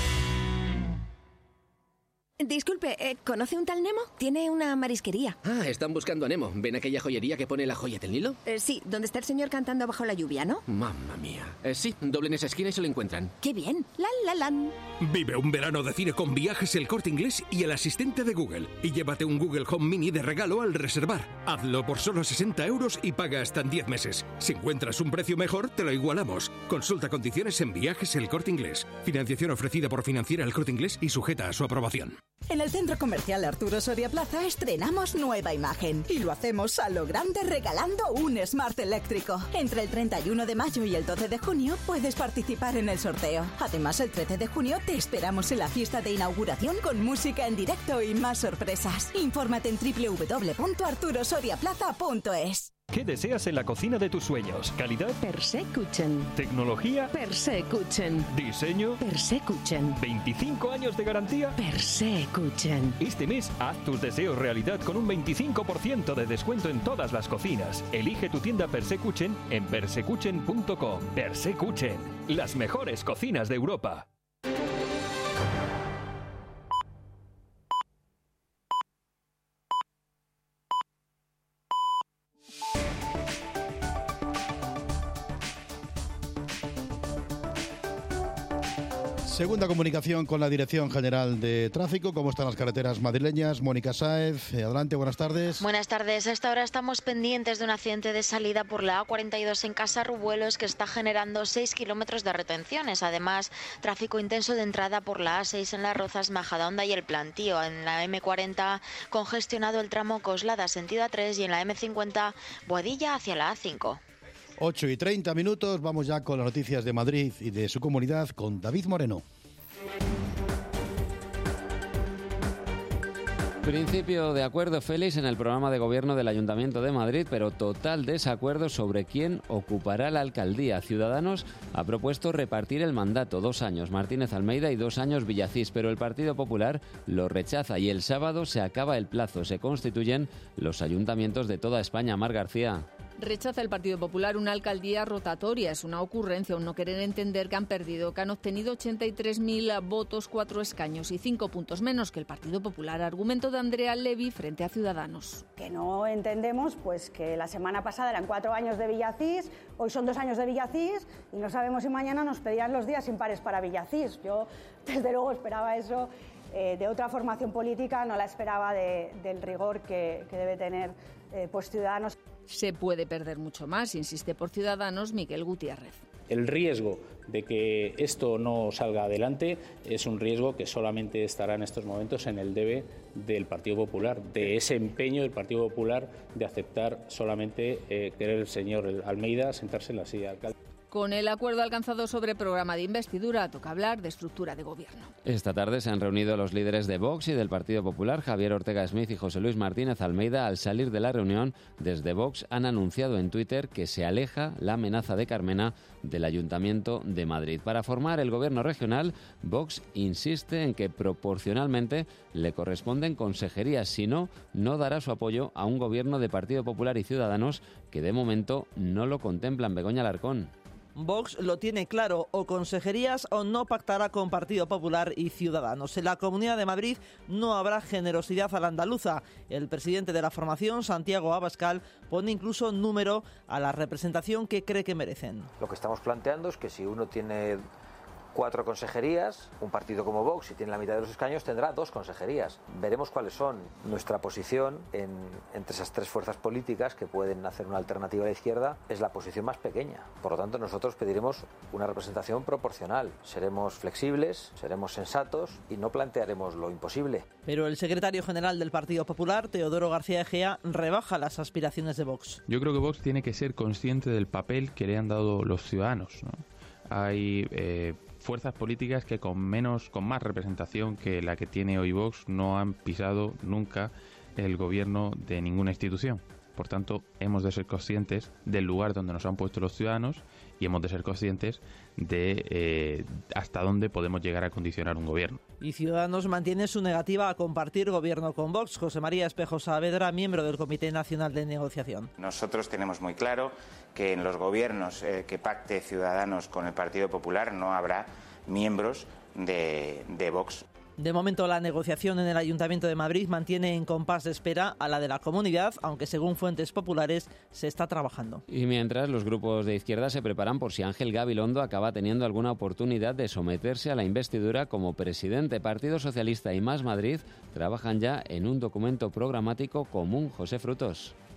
Disculpe, eh, ¿conoce un tal Nemo? Tiene una marisquería. Ah, están buscando a Nemo. ¿Ven aquella joyería que pone la joya del Nilo? Eh, sí, donde está el señor cantando bajo la lluvia, ¿no? Mamma mía. Eh, sí, doblen esa esquina y se lo encuentran. ¡Qué bien! ¡La, la, lan! Vive un verano de cine con Viajes El Corte Inglés y el asistente de Google. Y llévate un Google Home Mini de regalo al reservar. Hazlo por solo sesenta euros y paga hasta en diez meses. Si encuentras un precio mejor, te lo igualamos. Consulta condiciones en Viajes El Corte Inglés. Financiación ofrecida por Financiera El Corte Inglés y sujeta a su aprobación. En el Centro Comercial Arturo Soria Plaza estrenamos nueva imagen y lo hacemos a lo grande regalando un Smart eléctrico. Entre el treinta y uno de mayo y el doce de junio puedes participar en el sorteo. Además, el trece de junio te esperamos en la fiesta de inauguración con música en directo y más sorpresas. Infórmate en doble u doble u doble u punto arturo soria plaza punto es. ¿Qué deseas en la cocina de tus sueños? ¿Calidad? Persekuchen. ¿Tecnología? Persekuchen. ¿Diseño? Persekuchen. ¿veinticinco años de garantía? Persekuchen. Este mes haz tus deseos realidad con un veinticinco por ciento de descuento en todas las cocinas. Elige tu tienda Persekuchen en persekuchen punto com. Persekuchen, las mejores cocinas de Europa. Segunda comunicación con la Dirección General de Tráfico. ¿Cómo están las carreteras madrileñas? Mónica Sáez, adelante, buenas tardes. Buenas tardes. A esta hora estamos pendientes de un accidente de salida por la A cuarenta y dos en Casarrubuelos que está generando seis kilómetros de retenciones. Además, tráfico intenso de entrada por la A seis en Las Rozas, Majadahonda y El Plantío. En la eme cuarenta, congestionado el tramo Coslada, sentido A tres, y en la eme cincuenta, Boadilla hacia la A cinco. ocho y treinta minutos, vamos ya con las noticias de Madrid y de su comunidad con David Moreno. Principio de acuerdo, Félix, en el programa de gobierno del Ayuntamiento de Madrid, pero total desacuerdo sobre quién ocupará la alcaldía. Ciudadanos ha propuesto repartir el mandato, dos años Martínez Almeida y dos años Villacís, pero el Partido Popular lo rechaza y el sábado se acaba el plazo. Se constituyen los ayuntamientos de toda España. Mar García. Rechaza el Partido Popular una alcaldía rotatoria. Es una ocurrencia, un no querer entender que han perdido, que han obtenido ochenta y tres mil votos, cuatro escaños y cinco puntos menos que el Partido Popular. Argumento de Andrea Levy frente a Ciudadanos. Que no entendemos pues que la semana pasada eran cuatro años de Villacís, hoy son dos años de Villacís y no sabemos si mañana nos pedirán los días impares para Villacís. Yo desde luego esperaba eso eh, de otra formación política, no la esperaba de, del rigor que, que debe tener eh, pues Ciudadanos. Se puede perder mucho más, insiste por Ciudadanos Miguel Gutiérrez. El riesgo de que esto no salga adelante es un riesgo que solamente estará en estos momentos en el debe del Partido Popular, de ese empeño del Partido Popular de aceptar solamente eh, querer el señor Almeida sentarse en la silla de alcalde. Con el acuerdo alcanzado sobre programa de investidura, toca hablar de estructura de gobierno. Esta tarde se han reunido los líderes de Vox y del Partido Popular, Javier Ortega Smith y José Luis Martínez Almeida. Al salir de la reunión, desde Vox han anunciado en Twitter que se aleja la amenaza de Carmena del Ayuntamiento de Madrid. Para formar el gobierno regional, Vox insiste en que proporcionalmente le corresponden consejerías, si no, no dará su apoyo a un gobierno de Partido Popular y Ciudadanos que de momento no lo contemplan. Begoña Alarcón. Vox lo tiene claro, o consejerías o no pactará con Partido Popular y Ciudadanos. En la Comunidad de Madrid no habrá generosidad a la andaluza. El presidente de la formación, Santiago Abascal, pone incluso número a la representación que cree que merecen. Lo que estamos planteando es que si uno tiene cuatro consejerías, un partido como Vox, si tiene la mitad de los escaños, tendrá dos consejerías. Veremos cuáles son nuestra posición en, entre esas tres fuerzas políticas que pueden hacer una alternativa a la izquierda. Es la posición más pequeña. Por lo tanto, nosotros pediremos una representación proporcional. Seremos flexibles, seremos sensatos y no plantearemos lo imposible. Pero el secretario general del Partido Popular, Teodoro García Egea, rebaja las aspiraciones de Vox. Yo creo que Vox tiene que ser consciente del papel que le han dado los ciudadanos, ¿no? Hay eh, fuerzas políticas que con menos, con más representación que la que tiene hoy Vox no han pisado nunca el gobierno de ninguna institución. Por tanto, hemos de ser conscientes del lugar donde nos han puesto los ciudadanos y hemos de ser conscientes de eh, hasta dónde podemos llegar a condicionar un gobierno. Y Ciudadanos mantiene su negativa a compartir gobierno con Vox. José María Espejo Saavedra, miembro del Comité Nacional de Negociación. Nosotros tenemos muy claro que en los gobiernos eh, que pacte Ciudadanos con el Partido Popular no habrá miembros de, de Vox. De momento, la negociación en el Ayuntamiento de Madrid mantiene en compás de espera a la de la comunidad, aunque según fuentes populares se está trabajando. Y mientras, los grupos de izquierda se preparan por si Ángel Gabilondo acaba teniendo alguna oportunidad de someterse a la investidura como presidente. Partido Socialista y Más Madrid trabajan ya en un documento programático común. José Frutos.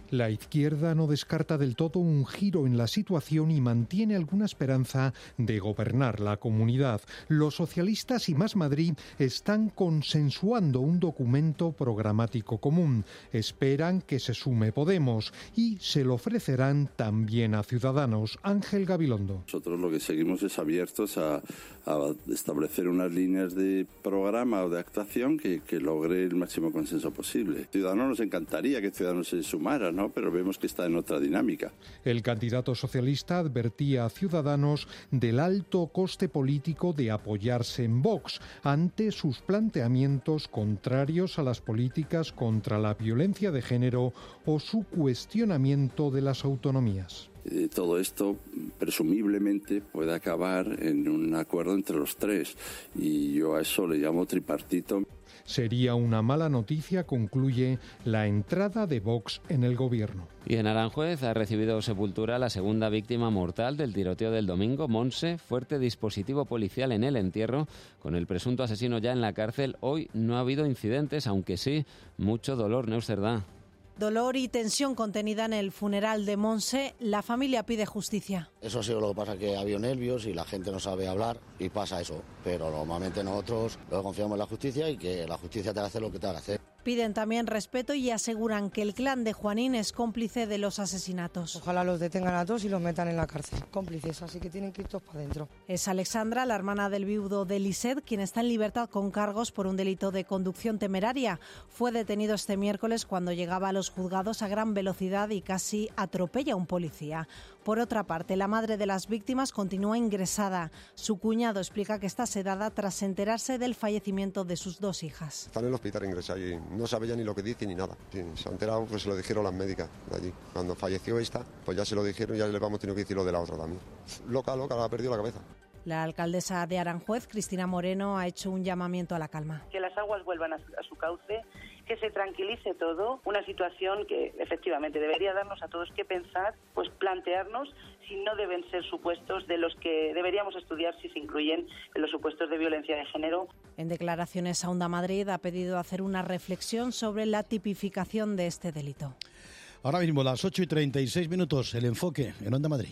La izquierda no descarta del todo un giro en la situación y mantiene alguna esperanza de gobernar la comunidad. Los socialistas y Más Madrid están consensuando un documento programático común. Esperan que se sume Podemos y se lo ofrecerán también a Ciudadanos. Ángel Gabilondo. Nosotros lo que seguimos es abiertos a, a establecer unas líneas de programa o de actuación que, que logre el máximo consenso posible. Ciudadanos nos encantaría que Ciudadanos se sumara, ¿no? Pero vemos que está en otra dinámica. El candidato socialista advertía a Ciudadanos del alto coste político de apoyarse en Vox ante sus planteamientos contrarios a las políticas contra la violencia de género o su cuestionamiento de las autonomías. Eh, todo esto presumiblemente puede acabar en un acuerdo entre los tres y yo a eso le llamo tripartito. Sería una mala noticia, concluye, la entrada de Vox en el gobierno. Y en Aranjuez ha recibido sepultura la segunda víctima mortal del tiroteo del domingo. Monse, fuerte dispositivo policial en el entierro. Con el presunto asesino ya en la cárcel, hoy no ha habido incidentes, aunque sí mucho dolor, Neuserdá. Dolor y tensión contenida en el funeral de Monse. La familia pide justicia. Eso ha sido lo que pasa, que ha habido nervios y la gente no sabe hablar y pasa eso. Pero normalmente nosotros lo confiamos en la justicia y que la justicia te hace lo que te haga hacer. Piden también respeto y aseguran que el clan de Juanín es cómplice de los asesinatos. Ojalá los detengan a todos y los metan en la cárcel. Cómplices, así que tienen que ir todos para adentro. Es Alexandra, la hermana del viudo de Lisset, quien está en libertad con cargos por un delito de conducción temeraria. Fue detenido este miércoles cuando llegaba a los juzgados a gran velocidad y casi atropella a un policía. Por otra parte, la madre de las víctimas continúa ingresada. Su cuñado explica que está sedada tras enterarse del fallecimiento de sus dos hijas. Está en el hospital ingresada y no sabe ya ni lo que dice ni nada. Sí, se ha enterado, pues se lo dijeron las médicas de allí. Cuando falleció esta, pues ya se lo dijeron y ya le vamos a tener que decir lo de la otra también. Loca, loca, ha perdido la cabeza. La alcaldesa de Aranjuez, Cristina Moreno, ha hecho un llamamiento a la calma. Que las aguas vuelvan a su, a su cauce, que se tranquilice todo, una situación que efectivamente debería darnos a todos que pensar, pues plantearnos si no deben ser supuestos de los que deberíamos estudiar si se incluyen en los supuestos de violencia de género. En declaraciones a Onda Madrid ha pedido hacer una reflexión sobre la tipificación de este delito. Ahora mismo las ocho y treinta y seis minutos, el enfoque en Onda Madrid.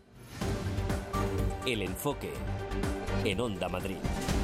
El enfoque en Onda Madrid.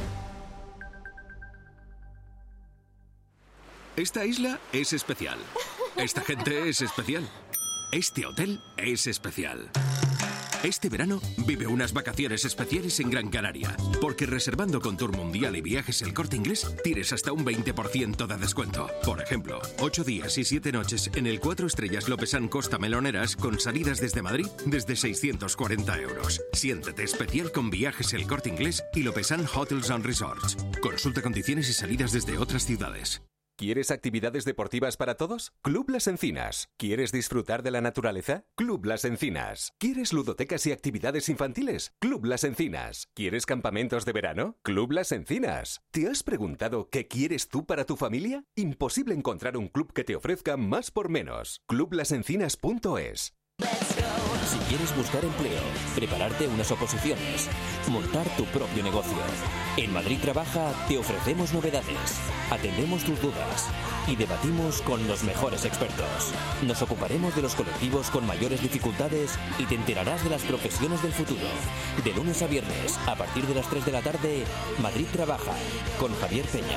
Esta isla es especial. Esta gente es especial. Este hotel es especial. Este verano vive unas vacaciones especiales en Gran Canaria, porque reservando con Tour Mundial y Viajes El Corte Inglés tienes hasta un veinte por ciento de descuento. Por ejemplo, ocho días y siete noches en el cuatro estrellas Lopesán Costa Meloneras con salidas desde Madrid desde seiscientos cuarenta euros. Siéntete especial con Viajes El Corte Inglés y Lopesán Hotels and Resorts. Consulta condiciones y salidas desde otras ciudades. ¿Quieres actividades deportivas para todos? Club Las Encinas. ¿Quieres disfrutar de la naturaleza? Club Las Encinas. ¿Quieres ludotecas y actividades infantiles? Club Las Encinas. ¿Quieres campamentos de verano? Club Las Encinas. ¿Te has preguntado qué quieres tú para tu familia? Imposible encontrar un club que te ofrezca más por menos. club las encinas punto es. Si quieres buscar empleo, prepararte unas oposiciones, montar tu propio negocio. En Madrid Trabaja te ofrecemos novedades, atendemos tus dudas y debatimos con los mejores expertos. Nos ocuparemos de los colectivos con mayores dificultades y te enterarás de las profesiones del futuro. De lunes a viernes, a partir de las tres de la tarde, Madrid Trabaja, con Javier Peña.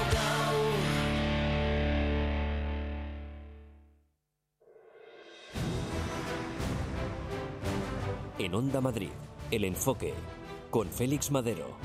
En Onda Madrid, El Enfoque, con Félix Madero.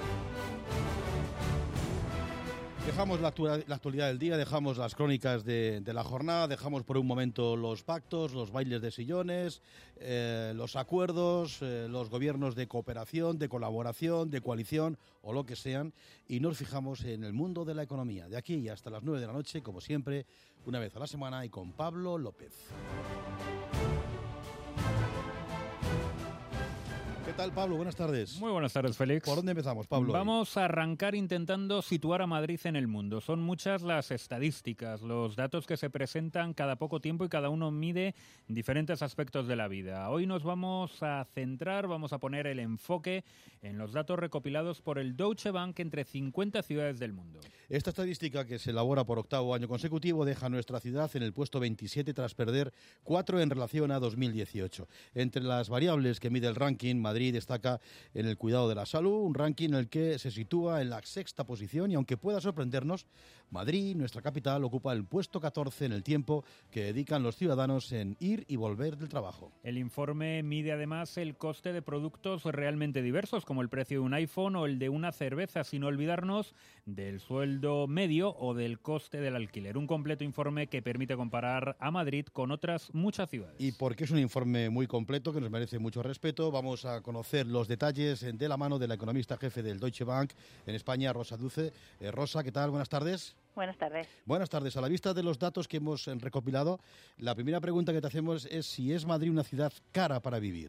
Dejamos la, actua- la actualidad del día, dejamos las crónicas de, de la jornada, dejamos por un momento los pactos, los bailes de sillones, eh, los acuerdos, eh, los gobiernos de cooperación, de colaboración, de coalición o lo que sean, y nos fijamos en el mundo de la economía. De aquí y hasta las nueve de la noche, como siempre, una vez a la semana y con Pablo López. tal, Pablo? Buenas tardes. Muy buenas tardes, Félix. ¿Por dónde empezamos, Pablo? Vamos a arrancar intentando situar a Madrid en el mundo. Son muchas las estadísticas, los datos que se presentan cada poco tiempo y cada uno mide diferentes aspectos de la vida. Hoy nos vamos a centrar, vamos a poner el enfoque en los datos recopilados por el Deutsche Bank entre cincuenta ciudades del mundo. Esta estadística, que se elabora por octavo año consecutivo, deja a nuestra ciudad en el puesto veintisiete tras perder cuatro en relación a dos mil dieciocho. Entre las variables que mide el ranking, Madrid destaca en el cuidado de la salud, un ranking en el que se sitúa en la sexta posición y aunque pueda sorprendernos, Madrid, nuestra capital, ocupa el puesto catorce en el tiempo que dedican los ciudadanos en ir y volver del trabajo. El informe mide además el coste de productos realmente diversos, como el precio de un iPhone o el de una cerveza, sin olvidarnos del sueldo medio o del coste del alquiler. Un completo informe que permite comparar a Madrid con otras muchas ciudades. Y porque es un informe muy completo que nos merece mucho respeto, vamos a conocer los detalles de la mano de la economista jefe del Deutsche Bank en España, Rosa Duce. Eh, Rosa, ¿qué tal? Buenas tardes. Buenas tardes. Buenas tardes. A la vista de los datos que hemos recopilado, la primera pregunta que te hacemos es si es Madrid una ciudad cara para vivir.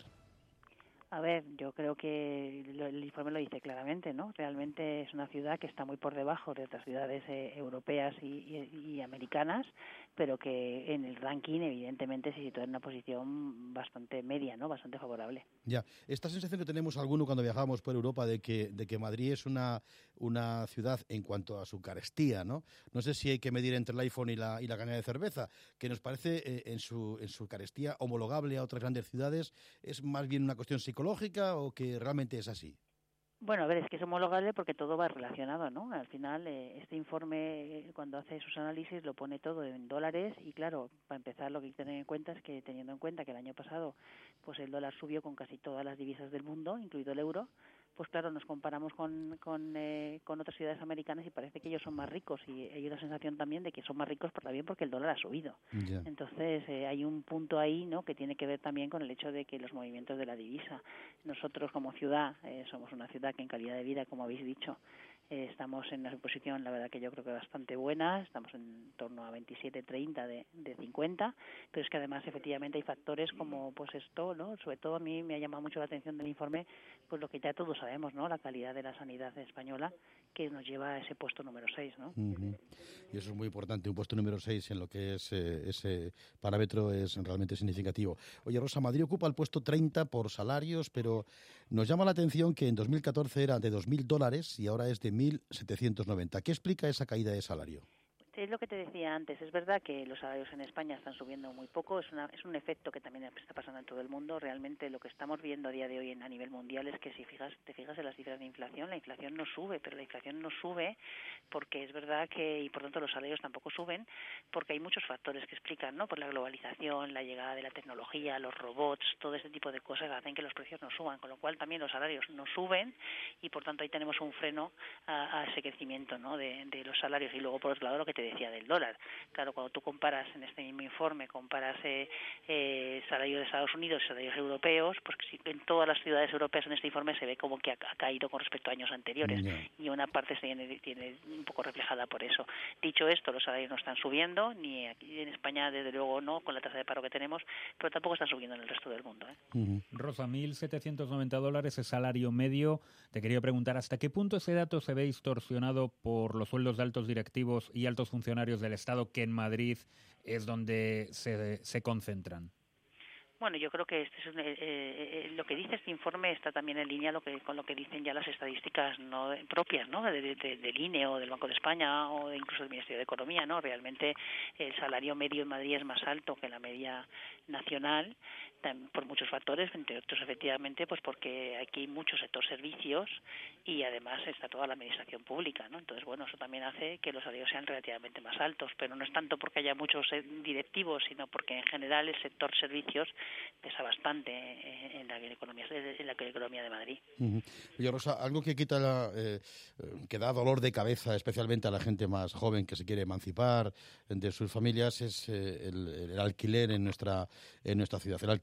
A ver, yo creo que el informe lo dice claramente, ¿no? Realmente es una ciudad que está muy por debajo de otras ciudades eh, europeas y, y, y americanas, pero que en el ranking evidentemente se sitúa en una posición bastante media, ¿no? Bastante favorable. Ya, esta sensación que tenemos alguno cuando viajamos por Europa de que de que Madrid es una una ciudad en cuanto a su carestía, ¿no? No sé si hay que medir entre el iPhone y la y la caña de cerveza, que nos parece eh, en su en su carestía homologable a otras grandes ciudades, es más bien una cuestión psicológica o que realmente es así. Bueno, a ver, es que es homologable porque todo va relacionado, ¿no? Al final, eh, este informe, eh, cuando hace sus análisis, lo pone todo en dólares y, claro, para empezar, lo que hay que tener en cuenta es que, teniendo en cuenta que el año pasado pues el dólar subió con casi todas las divisas del mundo, incluido el euro, pues claro, nos comparamos con con, eh, con otras ciudades americanas y parece que ellos son más ricos y hay una sensación también de que son más ricos por también porque el dólar ha subido. Yeah. Entonces eh, hay un punto ahí, ¿no?, que tiene que ver también con el hecho de que los movimientos de la divisa. Nosotros como ciudad eh, somos una ciudad que en calidad de vida, como habéis dicho, eh, estamos en una posición, la verdad que yo creo que bastante buena, estamos en torno a veintisiete treinta de, de cincuenta, pero es que además efectivamente hay factores como pues esto, ¿no? Sobre todo a mí me ha llamado mucho la atención del informe, pues lo que ya todos sabemos, ¿no?, la calidad de la sanidad española, que nos lleva a ese puesto número seis, ¿no? Uh-huh. Y eso es muy importante, un puesto número seis en lo que es eh, ese parámetro es realmente significativo. Oye, Rosa, Madrid ocupa el puesto treinta por salarios, pero nos llama la atención que en dos mil catorce era de dos mil dólares y ahora es de mil setecientos noventa. ¿Qué explica esa caída de salario? Es lo que te decía antes, es verdad que los salarios en España están subiendo muy poco, es, una, es un efecto que también está pasando en todo el mundo. Realmente lo que estamos viendo a día de hoy en, a nivel mundial es que si fijas, te fijas en las cifras de inflación, la inflación no sube, pero la inflación no sube porque es verdad que, y por tanto los salarios tampoco suben, porque hay muchos factores que explican, ¿no? Por la globalización, la llegada de la tecnología, los robots, todo ese tipo de cosas hacen que los precios no suban, con lo cual también los salarios no suben y por tanto ahí tenemos un freno a, a ese crecimiento, ¿no?, de, de los salarios. Y luego por otro lado lo que te decía del dólar. Claro, cuando tú comparas en este mismo informe, comparas eh, eh, salarios de Estados Unidos y salarios europeos, pues en todas las ciudades europeas en este informe se ve como que ha, ha caído con respecto a años anteriores. Yeah. Y una parte se tiene, tiene un poco reflejada por eso. Dicho esto, los salarios no están subiendo, ni aquí en España desde luego no, con la tasa de paro que tenemos, pero tampoco están subiendo en el resto del mundo, ¿eh? Uh-huh. Rosa, mil setecientos noventa dólares es salario medio. Te quería preguntar, ¿hasta qué punto ese dato se ve distorsionado por los sueldos de altos directivos y altos funcionarios del Estado, que en Madrid es donde se, se concentran? Bueno, yo creo que este es un, eh, eh, lo que dice este informe está también en línea lo que, con lo que dicen ya las estadísticas no propias, ¿no?, de, de, del I N E o del Banco de España o incluso del Ministerio de Economía, ¿no? Realmente el salario medio en Madrid es más alto que la media nacional por muchos factores, entre otros efectivamente pues porque aquí hay mucho sector servicios y además está toda la administración pública, ¿no? Entonces, bueno, eso también hace que los salarios sean relativamente más altos, pero no es tanto porque haya muchos directivos, sino porque en general el sector servicios pesa bastante en la economía, en la economía de Madrid. Uh-huh. Oye, Rosa, algo que quita la, eh, que da dolor de cabeza especialmente a la gente más joven que se quiere emancipar de sus familias es eh, el, el alquiler en nuestra en nuestra ciudad. El alquiler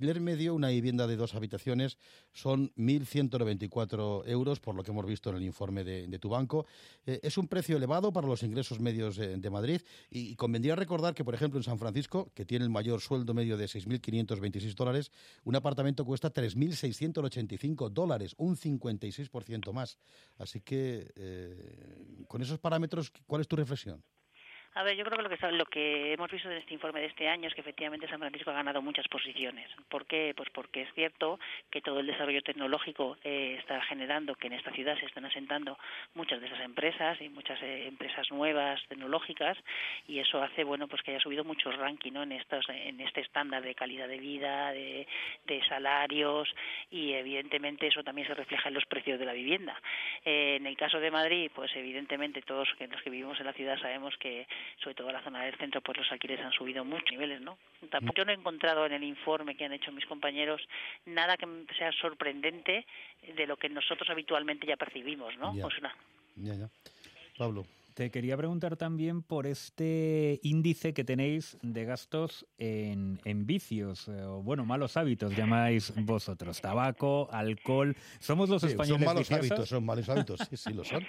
alquiler medio, una vivienda de dos habitaciones, son mil ciento noventa y cuatro euros, por lo que hemos visto en el informe de, de tu banco. Eh, es un precio elevado para los ingresos medios eh, de Madrid y, y convendría recordar que, por ejemplo, en San Francisco, que tiene el mayor sueldo medio de seis mil quinientos veintiséis dólares, un apartamento cuesta tres mil seiscientos ochenta y cinco dólares, un cincuenta y seis por ciento más. Así que, eh, con esos parámetros, ¿cuál es tu reflexión? A ver, yo creo que lo que lo que hemos visto en este informe de este año es que efectivamente San Francisco ha ganado muchas posiciones. ¿Por qué? Pues porque es cierto que todo el desarrollo tecnológico eh, está generando que en esta ciudad se están asentando muchas de esas empresas y muchas eh, empresas nuevas tecnológicas, y eso hace bueno pues que haya subido mucho el ranking, ¿no? en estos en este estándar de calidad de vida, de, de salarios, y evidentemente eso también se refleja en los precios de la vivienda. Eh, en el caso de Madrid, pues evidentemente todos los que vivimos en la ciudad sabemos que sobre todo en la zona del centro, pues los alquileres han subido muchos niveles, ¿no? Tampoco yo no he encontrado en el informe que han hecho mis compañeros nada que sea sorprendente de lo que nosotros habitualmente ya percibimos, ¿no? Ya, Pues una... ya, ya. Pablo. Te quería preguntar también por este índice que tenéis de gastos en, en vicios, eh, o bueno, malos hábitos, llamáis vosotros. Tabaco, alcohol. ¿Somos los Sí, españoles son malos viciosos? hábitos, son malos hábitos, sí, sí lo son.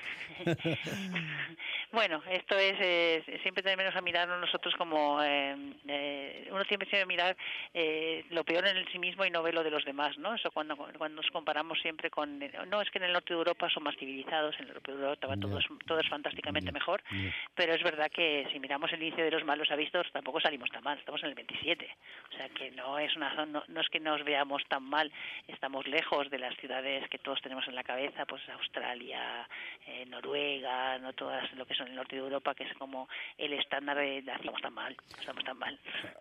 Bueno, esto es, eh, siempre tenemos a mirarnos nosotros como, eh, eh, uno siempre tiene que mirar eh, lo peor en el sí mismo y no ve lo de los demás, ¿no? Eso cuando cuando nos comparamos siempre con, no, es que en el norte de Europa son más civilizados, en el norte de Europa yeah. todo, es, todo es fantásticamente yeah. mejor, yeah. pero es verdad que si miramos el índice de los malos hábitos tampoco salimos tan mal, estamos en el veintisiete, o sea que no es una no, no es que nos veamos tan mal, estamos lejos de las ciudades que todos tenemos en la cabeza, pues Australia, eh, Noruega, no todas lo que son el norte de Europa, que es como el estándar de, de estamos tan mal, estamos tan mal.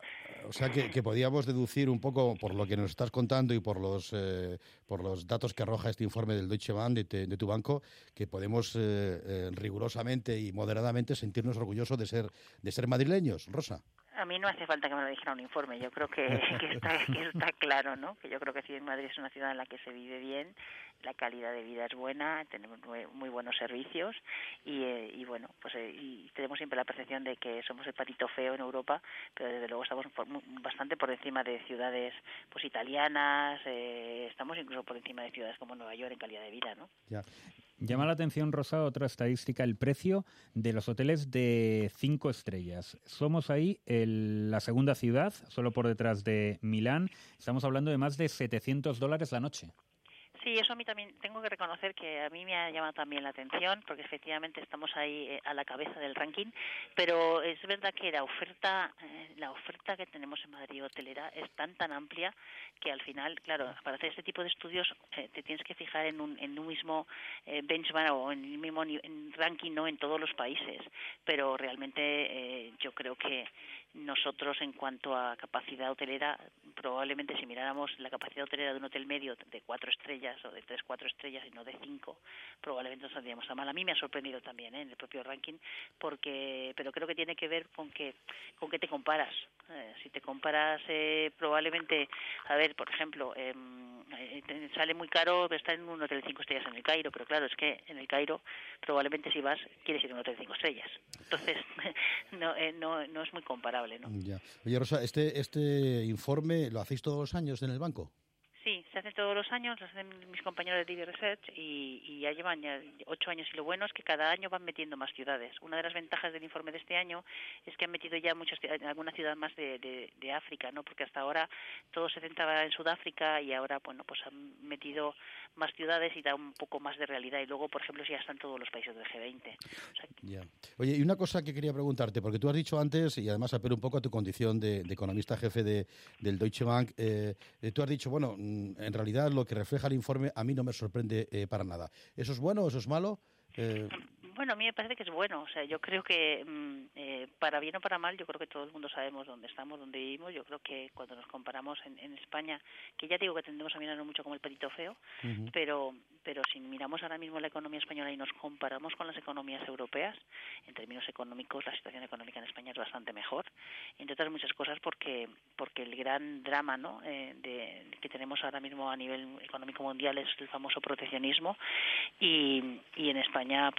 O sea que, que podíamos deducir un poco por lo que nos estás contando y por los eh, por los datos que arroja este informe del Deutsche Bank de, te, de tu banco, que podemos eh, eh, rigurosamente y moderadamente sentirnos orgullosos de ser de ser madrileños, Rosa. A mí no hace falta que me lo dijera un informe, yo creo que, que, está, que está claro, ¿no? Que yo creo que sí, Madrid es una ciudad en la que se vive bien, la calidad de vida es buena, tenemos muy, muy buenos servicios y, eh, y bueno, pues eh, y tenemos siempre la percepción de que somos el patito feo en Europa, pero desde luego estamos por, bastante por encima de ciudades pues italianas, eh, estamos incluso por encima de ciudades como Nueva York en calidad de vida, ¿no? Ya. Llama la atención, Rosa, otra estadística, el precio de los hoteles de cinco estrellas. Somos ahí el, la segunda ciudad, solo por detrás de Milán. Estamos hablando de más de setecientos dólares la noche. Sí, eso a mí también tengo que reconocer que a mí me ha llamado también la atención, porque efectivamente estamos ahí eh, a la cabeza del ranking, pero es verdad que la oferta eh, la oferta que tenemos en Madrid hotelera es tan tan amplia que al final, claro, para hacer este tipo de estudios eh, te tienes que fijar en un, en un mismo eh, benchmark o en el mismo en ranking, no en todos los países, pero realmente eh, yo creo que nosotros en cuanto a capacidad hotelera, probablemente si miráramos la capacidad hotelera de un hotel medio de cuatro estrellas o de tres, cuatro estrellas y no de cinco, probablemente no saldríamos tan mal. A mí me ha sorprendido también ¿eh? en el propio ranking, porque pero creo que tiene que ver con que con que te comparas. Eh, si te comparas, eh, probablemente, a ver, por ejemplo, eh, eh, sale muy caro estar en un hotel de cinco estrellas en el Cairo, pero claro, es que en el Cairo probablemente si vas quieres ir a un hotel de cinco estrellas. Entonces, no, eh, no, no es muy comparable, ¿no? Ya. Oye, Rosa, este, este informe lo hacéis todos los años en el banco. Sí, se hace todos los años, lo hacen mis compañeros de D B Research y, y ya llevan ya ocho años, y lo bueno es que cada año van metiendo más ciudades. Una de las ventajas del informe de este año es que han metido ya muchas alguna ciudad más de, de, de África, ¿no? Porque hasta ahora todo se centraba en Sudáfrica y ahora, bueno, pues han metido más ciudades y da un poco más de realidad. Y luego, por ejemplo, ya están todos los países del G veinte. O sea, ya. Oye, y una cosa que quería preguntarte, porque tú has dicho antes, y además apelo un poco a tu condición de, de economista jefe de, del Deutsche Bank, eh, tú has dicho, bueno, en realidad lo que refleja el informe a mí no me sorprende eh, para nada. ¿Eso es bueno o eso es malo? Eh... Bueno, a mí me parece que es bueno. O sea, yo creo que mm, eh, para bien o para mal, yo creo que todo el mundo sabemos dónde estamos, dónde vivimos. Yo creo que cuando nos comparamos en, en España, que ya digo que tendemos a mirarnos mucho como el perito feo, uh-huh. pero pero si miramos ahora mismo la economía española y nos comparamos con las economías europeas, en términos económicos la situación económica en España es bastante mejor, entre otras muchas cosas porque porque el gran drama, ¿no? eh, de, que tenemos ahora mismo a nivel económico mundial es el famoso proteccionismo y, y en España pues hay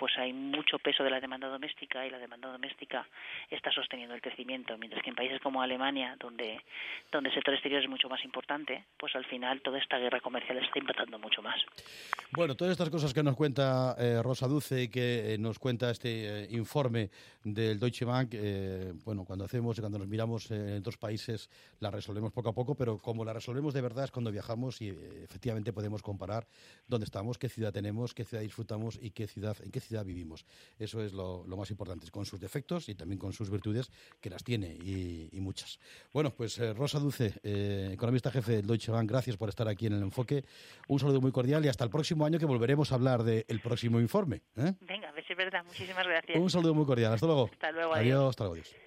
mucho peso de la demanda doméstica y la demanda doméstica está sosteniendo el crecimiento, mientras que en países como Alemania, donde donde el sector exterior es mucho más importante, pues al final toda esta guerra comercial está impactando mucho más. Bueno, todas estas cosas que nos cuenta eh, Rosa Duce y que eh, nos cuenta este eh, informe del Deutsche Bank, eh, bueno, cuando hacemos y cuando nos miramos en otros países las resolvemos poco a poco, pero como la resolvemos de verdad es cuando viajamos y eh, efectivamente podemos comparar dónde estamos, qué ciudad tenemos, qué ciudad disfrutamos y qué ciudad, en qué ciudad vivimos. Eso es lo, lo más importante, con sus defectos y también con sus virtudes, que las tiene y, y muchas. Bueno, pues eh, Rosa Duce, eh, economista jefe del Deutsche Bank, gracias por estar aquí en El Enfoque. Un saludo muy cordial y hasta el próximo año, que volveremos a hablar del próximo informe. ¿eh? Venga, a ver si es verdad. Muchísimas gracias. Un saludo muy cordial. Hasta luego. Hasta luego. Adiós. Adiós. Hasta luego. Adiós.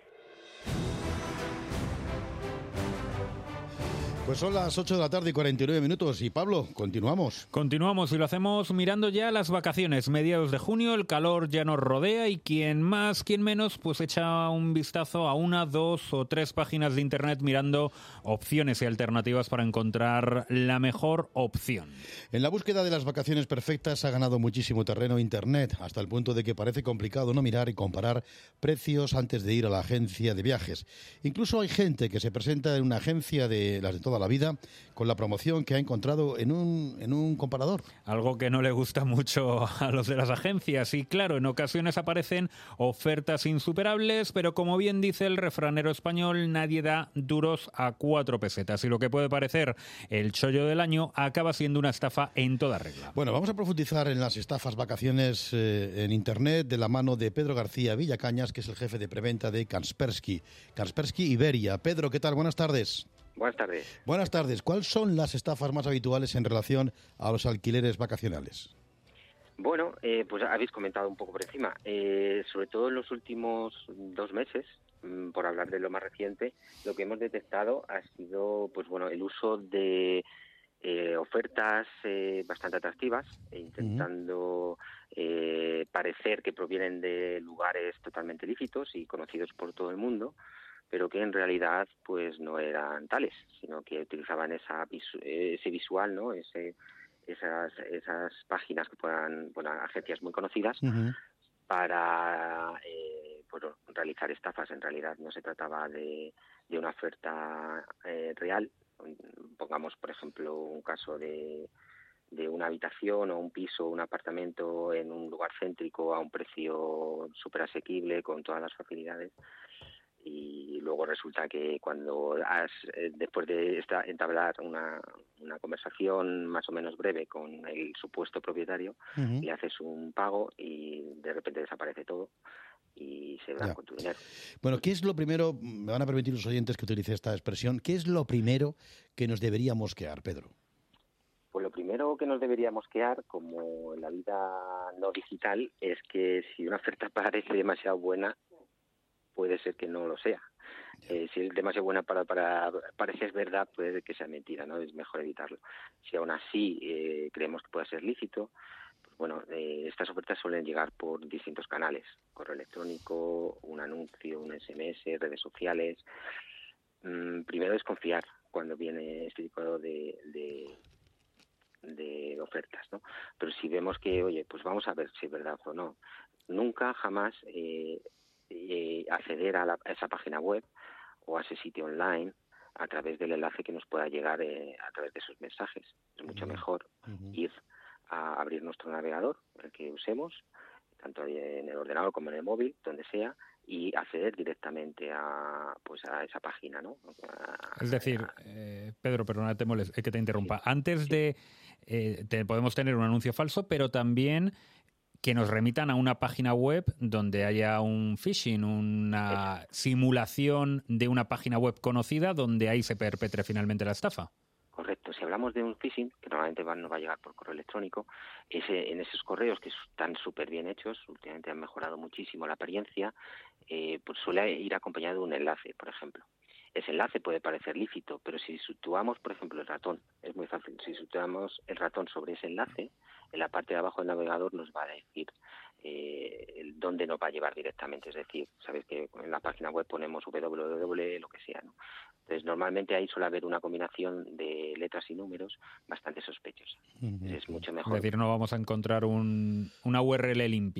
Pues son las ocho de la tarde y cuarenta y nueve minutos. Y Pablo, continuamos. Continuamos y lo hacemos mirando ya las vacaciones. Mediados de junio, el calor ya nos rodea y quien más, quien menos, pues echa un vistazo a una, dos o tres páginas de internet mirando opciones y alternativas para encontrar la mejor opción. En la búsqueda de las vacaciones perfectas ha ganado muchísimo terreno internet, hasta el punto de que parece complicado no mirar y comparar precios antes de ir a la agencia de viajes. Incluso hay gente que se presenta en una agencia de las de toda la vida con la promoción que ha encontrado en un, en un comparador. Algo que no le gusta mucho a los de las agencias. Y claro, en ocasiones aparecen ofertas insuperables, pero como bien dice el refranero español, nadie da duros a cuatro pesetas. Y lo que puede parecer el chollo del año acaba siendo una estafa en toda regla. Bueno, vamos a profundizar en las estafas vacaciones eh, en internet de la mano de Pedro García Villacañas, que es el jefe de preventa de Kaspersky. Kaspersky Iberia. Pedro, ¿qué tal? Buenas tardes. Buenas tardes. Buenas tardes. ¿Cuáles son las estafas más habituales en relación a los alquileres vacacionales? Bueno, eh, pues habéis comentado un poco por encima. Eh, sobre todo en los últimos dos meses, mmm, por hablar de lo más reciente, lo que hemos detectado ha sido, pues bueno, el uso de eh, ofertas eh, bastante atractivas, e intentando eh, parecer que provienen de lugares totalmente lícitos y conocidos por todo el mundo, pero que en realidad pues no eran tales, sino que utilizaban esa visu- ese visual, ¿no? Ese, esas esas páginas que puedan, bueno, agencias muy conocidas, uh-huh. para eh, bueno, realizar estafas. En realidad no se trataba de, de una oferta eh, real. Pongamos, por ejemplo, un caso de de una habitación o un piso o un apartamento en un lugar céntrico a un precio súper asequible, con todas las facilidades. Y luego resulta que cuando has, eh, después de esta, entablar una, una conversación más o menos breve con el supuesto propietario, uh-huh. le haces un pago y de repente desaparece todo y se van con tu dinero. Bueno, ¿qué es lo primero, me van a permitir los oyentes que utilice esta expresión, qué es lo primero que nos debería mosquear, Pedro? Pues lo primero que nos debería mosquear, como en la vida no digital, es que si una oferta parece demasiado buena, puede ser que no lo sea. Eh, si es demasiado buena para, para parecer verdad, puede que sea mentira, ¿no? Es mejor evitarlo. Si aún así eh, creemos que puede ser lícito, pues bueno, eh, estas ofertas suelen llegar por distintos canales: correo electrónico, un anuncio, un ese eme ese, redes sociales. Mm, primero desconfiar cuando viene este tipo de, de, de ofertas, ¿no? Pero si vemos que, oye, pues vamos a ver si es verdad o no. Nunca, jamás eh, eh, acceder a, la, a esa página web o a ese sitio online a través del enlace que nos pueda llegar eh, a través de esos mensajes. Es mucho uh-huh. mejor uh-huh. ir a abrir nuestro navegador, el que usemos, tanto en el ordenador como en el móvil, donde sea, y acceder directamente a pues a esa página, ¿no? A, es decir, a, eh, Pedro, perdona te molest, que te interrumpa. Sí, Antes sí. de eh, te, podemos tener un anuncio falso, pero también que nos remitan a una página web donde haya un phishing, una simulación de una página web conocida donde ahí se perpetre finalmente la estafa. Correcto. Si hablamos de un phishing, que normalmente va, nos va a llegar por correo electrónico, ese, en esos correos que están súper bien hechos, últimamente han mejorado muchísimo la apariencia, eh, pues suele ir acompañado de un enlace, por ejemplo. Ese enlace puede parecer lícito, pero si situamos, por ejemplo, el ratón, es muy fácil, si situamos el ratón sobre ese enlace, en la parte de abajo del navegador nos va a decir eh, dónde nos va a llevar directamente. Es decir, sabéis que en la página web ponemos doble u doble u doble u, lo que sea, ¿no? Entonces, normalmente ahí suele haber una combinación de letras y números bastante sospechosa. Uh-huh. Es mucho mejor. Es decir, no vamos a encontrar un, una U R L limpia.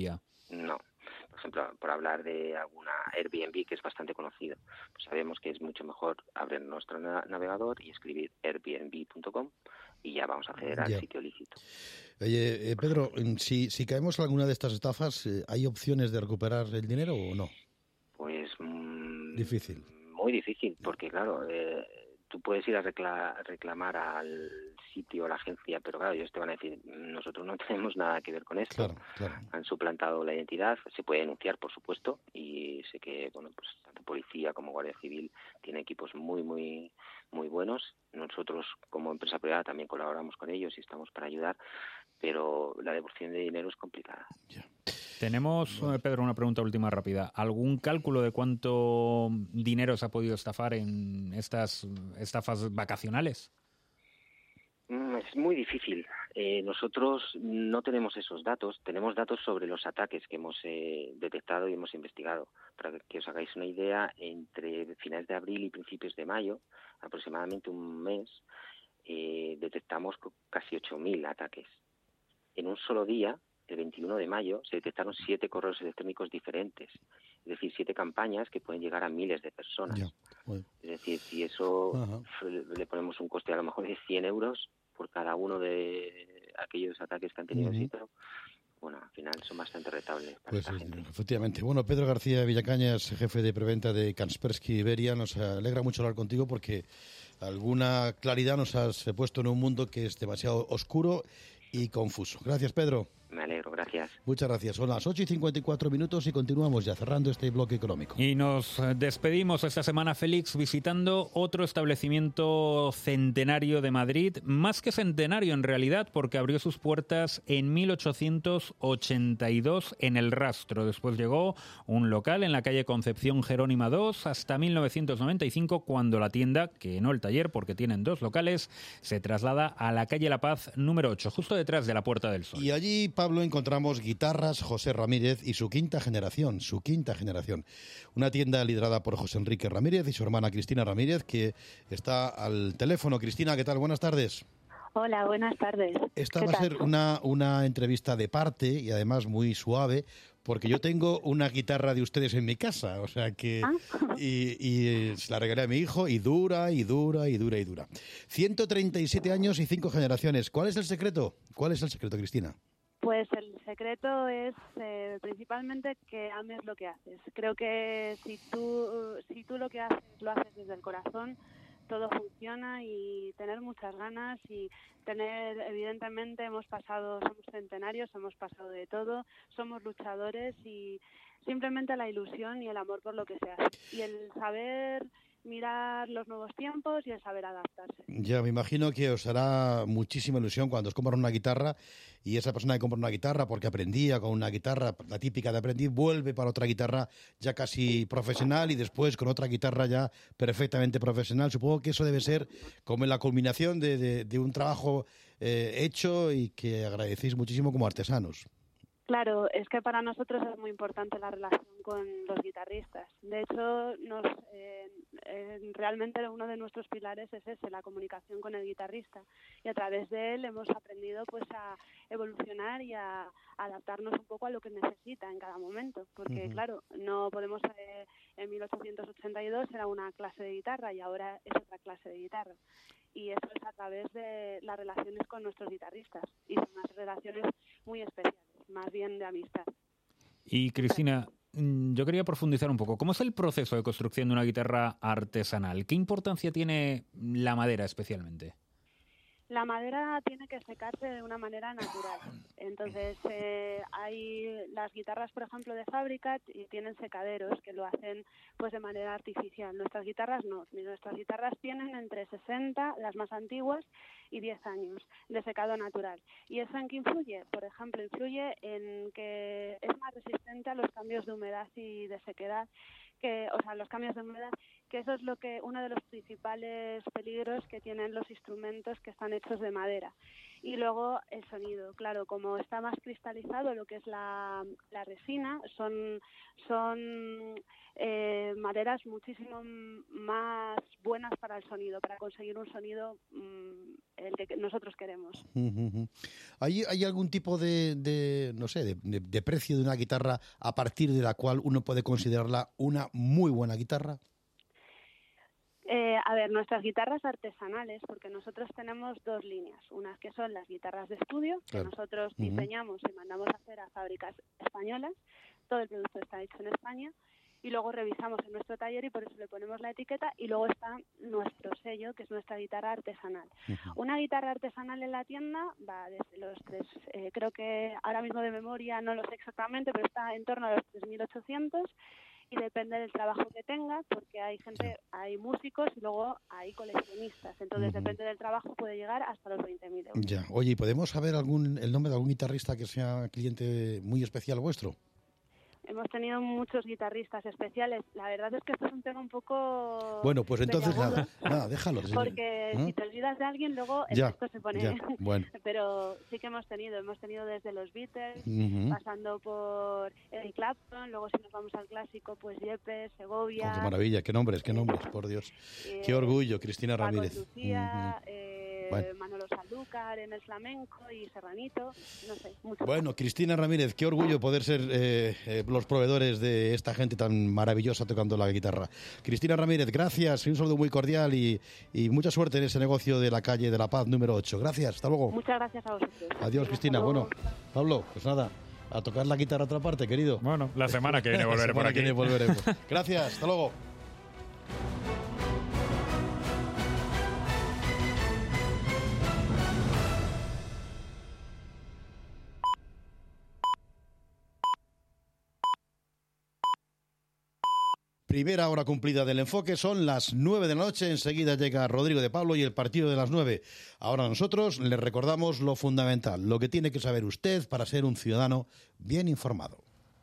No. Por ejemplo, por hablar de alguna Airbnb que es bastante conocido, pues sabemos que es mucho mejor abrir nuestro na- navegador y escribir airbnb punto com y ya vamos a acceder al Ya. sitio lícito. Oye, eh, Pedro, si, si caemos en alguna de estas estafas, eh, ¿hay opciones de recuperar el dinero o no? Pues mm, Difícil. muy difícil, porque claro, eh, tú puedes ir a recla- reclamar al sitio, a la agencia, pero claro, ellos te van a decir, nosotros no tenemos nada que ver con esto. Claro, claro. Han suplantado la identidad, se puede denunciar, por supuesto, y sé que, bueno, pues tanto policía como Guardia Civil tienen equipos muy, muy, muy buenos. Nosotros, como empresa privada, también colaboramos con ellos y estamos para ayudar, pero la devolución de dinero es complicada. Tenemos, eh, Pedro, una pregunta última rápida. ¿Algún cálculo de cuánto dinero se ha podido estafar en estas estafas vacacionales? Mm, Es muy difícil. Eh, nosotros no tenemos esos datos. Tenemos datos sobre los ataques que hemos eh, detectado y hemos investigado. Para que os hagáis una idea, entre finales de abril y principios de mayo, aproximadamente un mes, eh, detectamos co- casi ocho mil ataques. En un solo día, el veintiuno de mayo, se detectaron siete correos electrónicos diferentes. Es decir, siete campañas que pueden llegar a miles de personas. Ya, bueno. Es decir, si eso Ajá. le le ponemos un coste a lo mejor de cien euros por cada uno de aquellos ataques que han tenido Ujú. éxito, bueno, al final son bastante rentables para Pues esta eh, gente. efectivamente. Bueno, Pedro García Villacañas, jefe de preventa de Kaspersky Iberia, nos alegra mucho hablar contigo porque alguna claridad nos has puesto en un mundo que es demasiado oscuro y confuso. Gracias, Pedro. Me alegro, gracias. Muchas gracias. Son las ocho y cincuenta y cuatro minutos y continuamos ya cerrando este bloque económico. Y nos eh, despedimos esta semana, Félix, visitando otro establecimiento centenario de Madrid, más que centenario en realidad, porque abrió sus puertas en mil ochocientos ochenta y dos en El Rastro. Después llegó un local en la calle Concepción Jerónima dos hasta mil novecientos noventa y cinco, cuando la tienda, que no el taller porque tienen dos locales, se traslada a la calle La Paz número ocho, justo detrás de la Puerta del Sol. Y allí, Pablo, encontramos Guitarras José Ramírez y su quinta generación, su quinta generación. Una tienda liderada por José Enrique Ramírez y su hermana Cristina Ramírez, que está al teléfono. Cristina, ¿qué tal? Buenas tardes. Hola, buenas tardes. Esta ¿Qué va a tal? ser una, una entrevista de parte y además muy suave, porque yo tengo una guitarra de ustedes en mi casa, o sea que... Ah. Y, y se la regalé a mi hijo y dura y dura y dura y dura. ciento treinta y siete años y cinco generaciones. ¿Cuál es el secreto? ¿Cuál es el secreto, Cristina? Pues el secreto es eh, principalmente que ames lo que haces. Creo que si tú, si tú lo que haces lo haces desde el corazón, todo funciona, y tener muchas ganas y tener, evidentemente hemos pasado, somos centenarios, hemos pasado de todo, somos luchadores, y simplemente la ilusión y el amor por lo que se hace. Y el saber mirar los nuevos tiempos y el saber adaptarse. Ya, me imagino que os hará muchísima ilusión cuando os compran una guitarra y esa persona que compra una guitarra porque aprendía con una guitarra, la típica de aprendí, vuelve para otra guitarra ya casi profesional y después con otra guitarra ya perfectamente profesional. Supongo que eso debe ser como la culminación de, de, de un trabajo eh, hecho y que agradecéis muchísimo como artesanos. Claro, es que para nosotros es muy importante la relación con los guitarristas. De hecho, nos, eh, eh, realmente uno de nuestros pilares es ese, la comunicación con el guitarrista. Y a través de él hemos aprendido pues a evolucionar y a, a adaptarnos un poco a lo que necesita en cada momento. Porque, Ujú. claro, no podemos... Eh, en mil ochocientos ochenta y dos era una clase de guitarra y ahora es otra clase de guitarra. Y eso es a través de las relaciones con nuestros guitarristas. Y son unas relaciones muy especiales, más bien de amistad. Y Cristina, mm, yo quería profundizar un poco. ¿Cómo es el proceso de construcción de una guitarra artesanal? ¿Qué importancia tiene la madera especialmente? La madera tiene que secarse de una manera natural. Entonces, eh, hay las guitarras, por ejemplo, de fábrica y tienen secaderos que lo hacen pues de manera artificial. Nuestras guitarras no. Nuestras guitarras tienen entre sesenta, las más antiguas, y diez años de secado natural. ¿Y eso en qué influye? Por ejemplo, influye en que es más resistente a los cambios de humedad y de sequedad, que, o sea, los cambios de humedad que eso es lo que uno de los principales peligros que tienen los instrumentos que están hechos de madera. Y luego el sonido, claro, como está más cristalizado lo que es la, la resina, son, son eh, maderas muchísimo más buenas para el sonido, para conseguir un sonido mmm, el que nosotros queremos. ¿Hay, hay algún tipo de, de no sé, de, de, de precio de una guitarra a partir de la cual uno puede considerarla una muy buena guitarra? Eh, a ver, nuestras guitarras artesanales, porque nosotros tenemos dos líneas, unas que son las guitarras de estudio, que claro. nosotros uh-huh. diseñamos y mandamos a hacer a fábricas españolas, todo el producto está hecho en España, y luego revisamos en nuestro taller y por eso le ponemos la etiqueta, y luego está nuestro sello, que es nuestra guitarra artesanal. Uh-huh. Una guitarra artesanal en la tienda va desde los tres, eh, creo que ahora mismo de memoria no lo sé exactamente, pero está en torno a los tres mil ochocientos, y depende del trabajo que tenga, porque hay gente, hay músicos y luego hay coleccionistas, entonces uh-huh. depende del trabajo, puede llegar hasta los veinte mil euros. Ya. Oye, ¿y podemos saber algún el nombre de algún guitarrista que sea cliente muy especial vuestro? Hemos tenido muchos guitarristas especiales. La verdad es que esto es un tema un poco... Bueno, pues entonces nada, nada, déjalo. Porque ¿eh? si te olvidas de alguien, luego el ya, texto se pone... Ya, bueno. Pero sí que hemos tenido. Hemos tenido desde los Beatles, uh-huh. pasando por Eric Clapton, luego si nos vamos al clásico, pues Yepes, Segovia... Oh, ¡qué maravilla! ¡Qué nombres, qué nombres, por Dios! Eh, ¡Qué orgullo, Cristina Paco Ramírez! Lucía, uh-huh. eh, bueno. Manolo Sanlúcar en el flamenco y Serranito, no sé, mucho. Bueno, Cristina Ramírez, qué orgullo poder ser eh, eh, los proveedores de esta gente tan maravillosa tocando la guitarra. Cristina Ramírez, gracias, un saludo muy cordial y, y mucha suerte en ese negocio de la calle de la Paz número ocho. Gracias, hasta luego. Muchas gracias a vosotros. Adiós, Cristina. Bueno, Pablo, pues nada, a tocar la guitarra a otra parte, querido. Bueno, la semana que viene volveré por aquí. Que viene volveremos. Gracias, hasta luego. Primera hora cumplida del enfoque, son las nueve de la noche, enseguida llega Rodrigo de Pablo y el partido de las nueve. Ahora nosotros le recordamos lo fundamental, lo que tiene que saber usted para ser un ciudadano bien informado.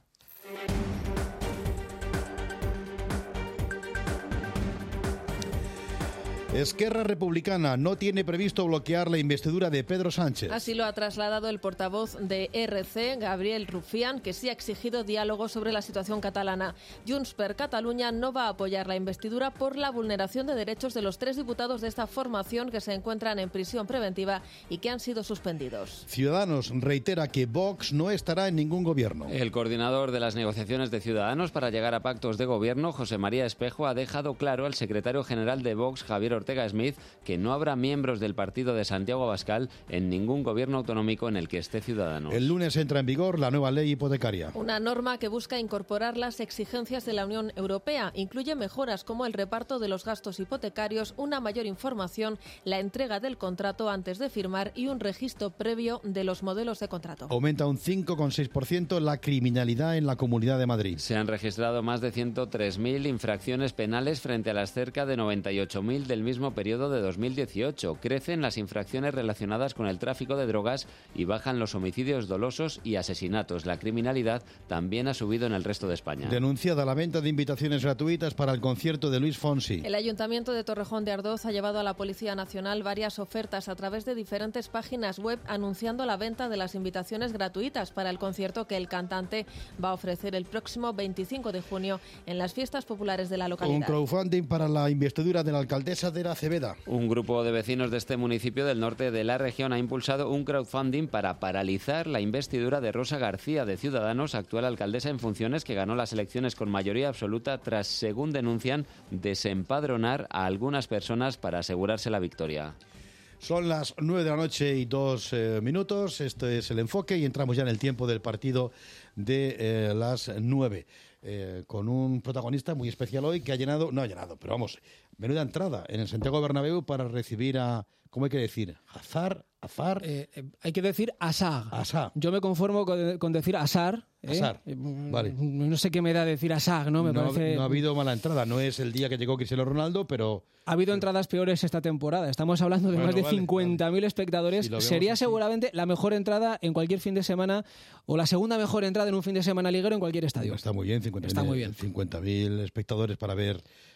Esquerra Republicana no tiene previsto bloquear la investidura de Pedro Sánchez. Así lo ha trasladado el portavoz de E R C, Gabriel Rufián, que sí ha exigido diálogo sobre la situación catalana. Junts per Catalunya no va a apoyar la investidura por la vulneración de derechos de los tres diputados de esta formación que se encuentran en prisión preventiva y que han sido suspendidos. Ciudadanos reitera que Vox no estará en ningún gobierno. El coordinador de las negociaciones de Ciudadanos para llegar a pactos de gobierno, José María Espejo, ha dejado claro al secretario general de Vox, Javier Ortega Ortega Smith, que no habrá miembros del partido de Santiago Abascal en ningún gobierno autonómico en el que esté Ciudadanos. El lunes entra en vigor la nueva ley hipotecaria. Una norma que busca incorporar las exigencias de la Unión Europea. Incluye mejoras como el reparto de los gastos hipotecarios, una mayor información, la entrega del contrato antes de firmar y un registro previo de los modelos de contrato. Aumenta un cinco coma seis por ciento la criminalidad en la Comunidad de Madrid. Se han registrado más de ciento tres mil infracciones penales frente a las cerca de noventa y ocho mil del mismo periodo de dos mil dieciocho. Crecen las infracciones relacionadas con el tráfico de drogas y bajan los homicidios dolosos y asesinatos. La criminalidad también ha subido en el resto de España. Denunciada la venta de invitaciones gratuitas para el concierto de Luis Fonsi. El Ayuntamiento de Torrejón de Ardoz ha llevado a la Policía Nacional varias ofertas a través de diferentes páginas web anunciando la venta de las invitaciones gratuitas para el concierto que el cantante va a ofrecer el próximo veinticinco de junio en las fiestas populares de la localidad. Un crowdfunding para la investidura de la alcaldesa de la Aceveda. Un grupo de vecinos de este municipio del norte de la región ha impulsado un crowdfunding para paralizar la investidura de Rosa García de Ciudadanos, actual alcaldesa en funciones, que ganó las elecciones con mayoría absoluta tras, según denuncian, desempadronar a algunas personas para asegurarse la victoria. Son las nueve de la noche y dos eh, minutos. Este es el enfoque y entramos ya en el tiempo del partido de eh, las nueve. Eh, con un protagonista muy especial hoy que ha llenado, no ha llenado, pero vamos, menuda entrada en el Santiago Bernabéu para recibir a, ¿cómo hay que decir? Azar, Azar. Eh, eh, hay que decir Asar. Asar. Yo me conformo con, con decir Asar. ¿eh? Asar, vale. No sé qué me da decir Asar, ¿no? Me no, parece... no ha habido mala entrada, no es el día que llegó Cristiano Ronaldo, pero... Ha habido entradas peores esta temporada. Estamos hablando de bueno, más de vale, cincuenta mil vale. espectadores. Si Sería así. seguramente la mejor entrada en cualquier fin de semana o la segunda mejor entrada en un fin de semana liguero en cualquier estadio. Está muy bien, cincuenta mil, está muy bien. cincuenta mil espectadores para ver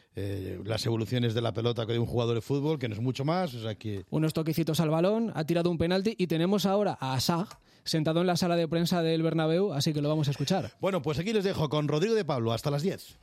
eh, las evoluciones de la pelota que de un jugador de fútbol, que no es mucho más. O sea que... Unos toquecitos al balón, ha tirado un penalti y tenemos ahora a Asag sentado en la sala de prensa del Bernabéu, así que lo vamos a escuchar. Bueno, pues aquí les dejo con Rodrigo de Pablo hasta las diez.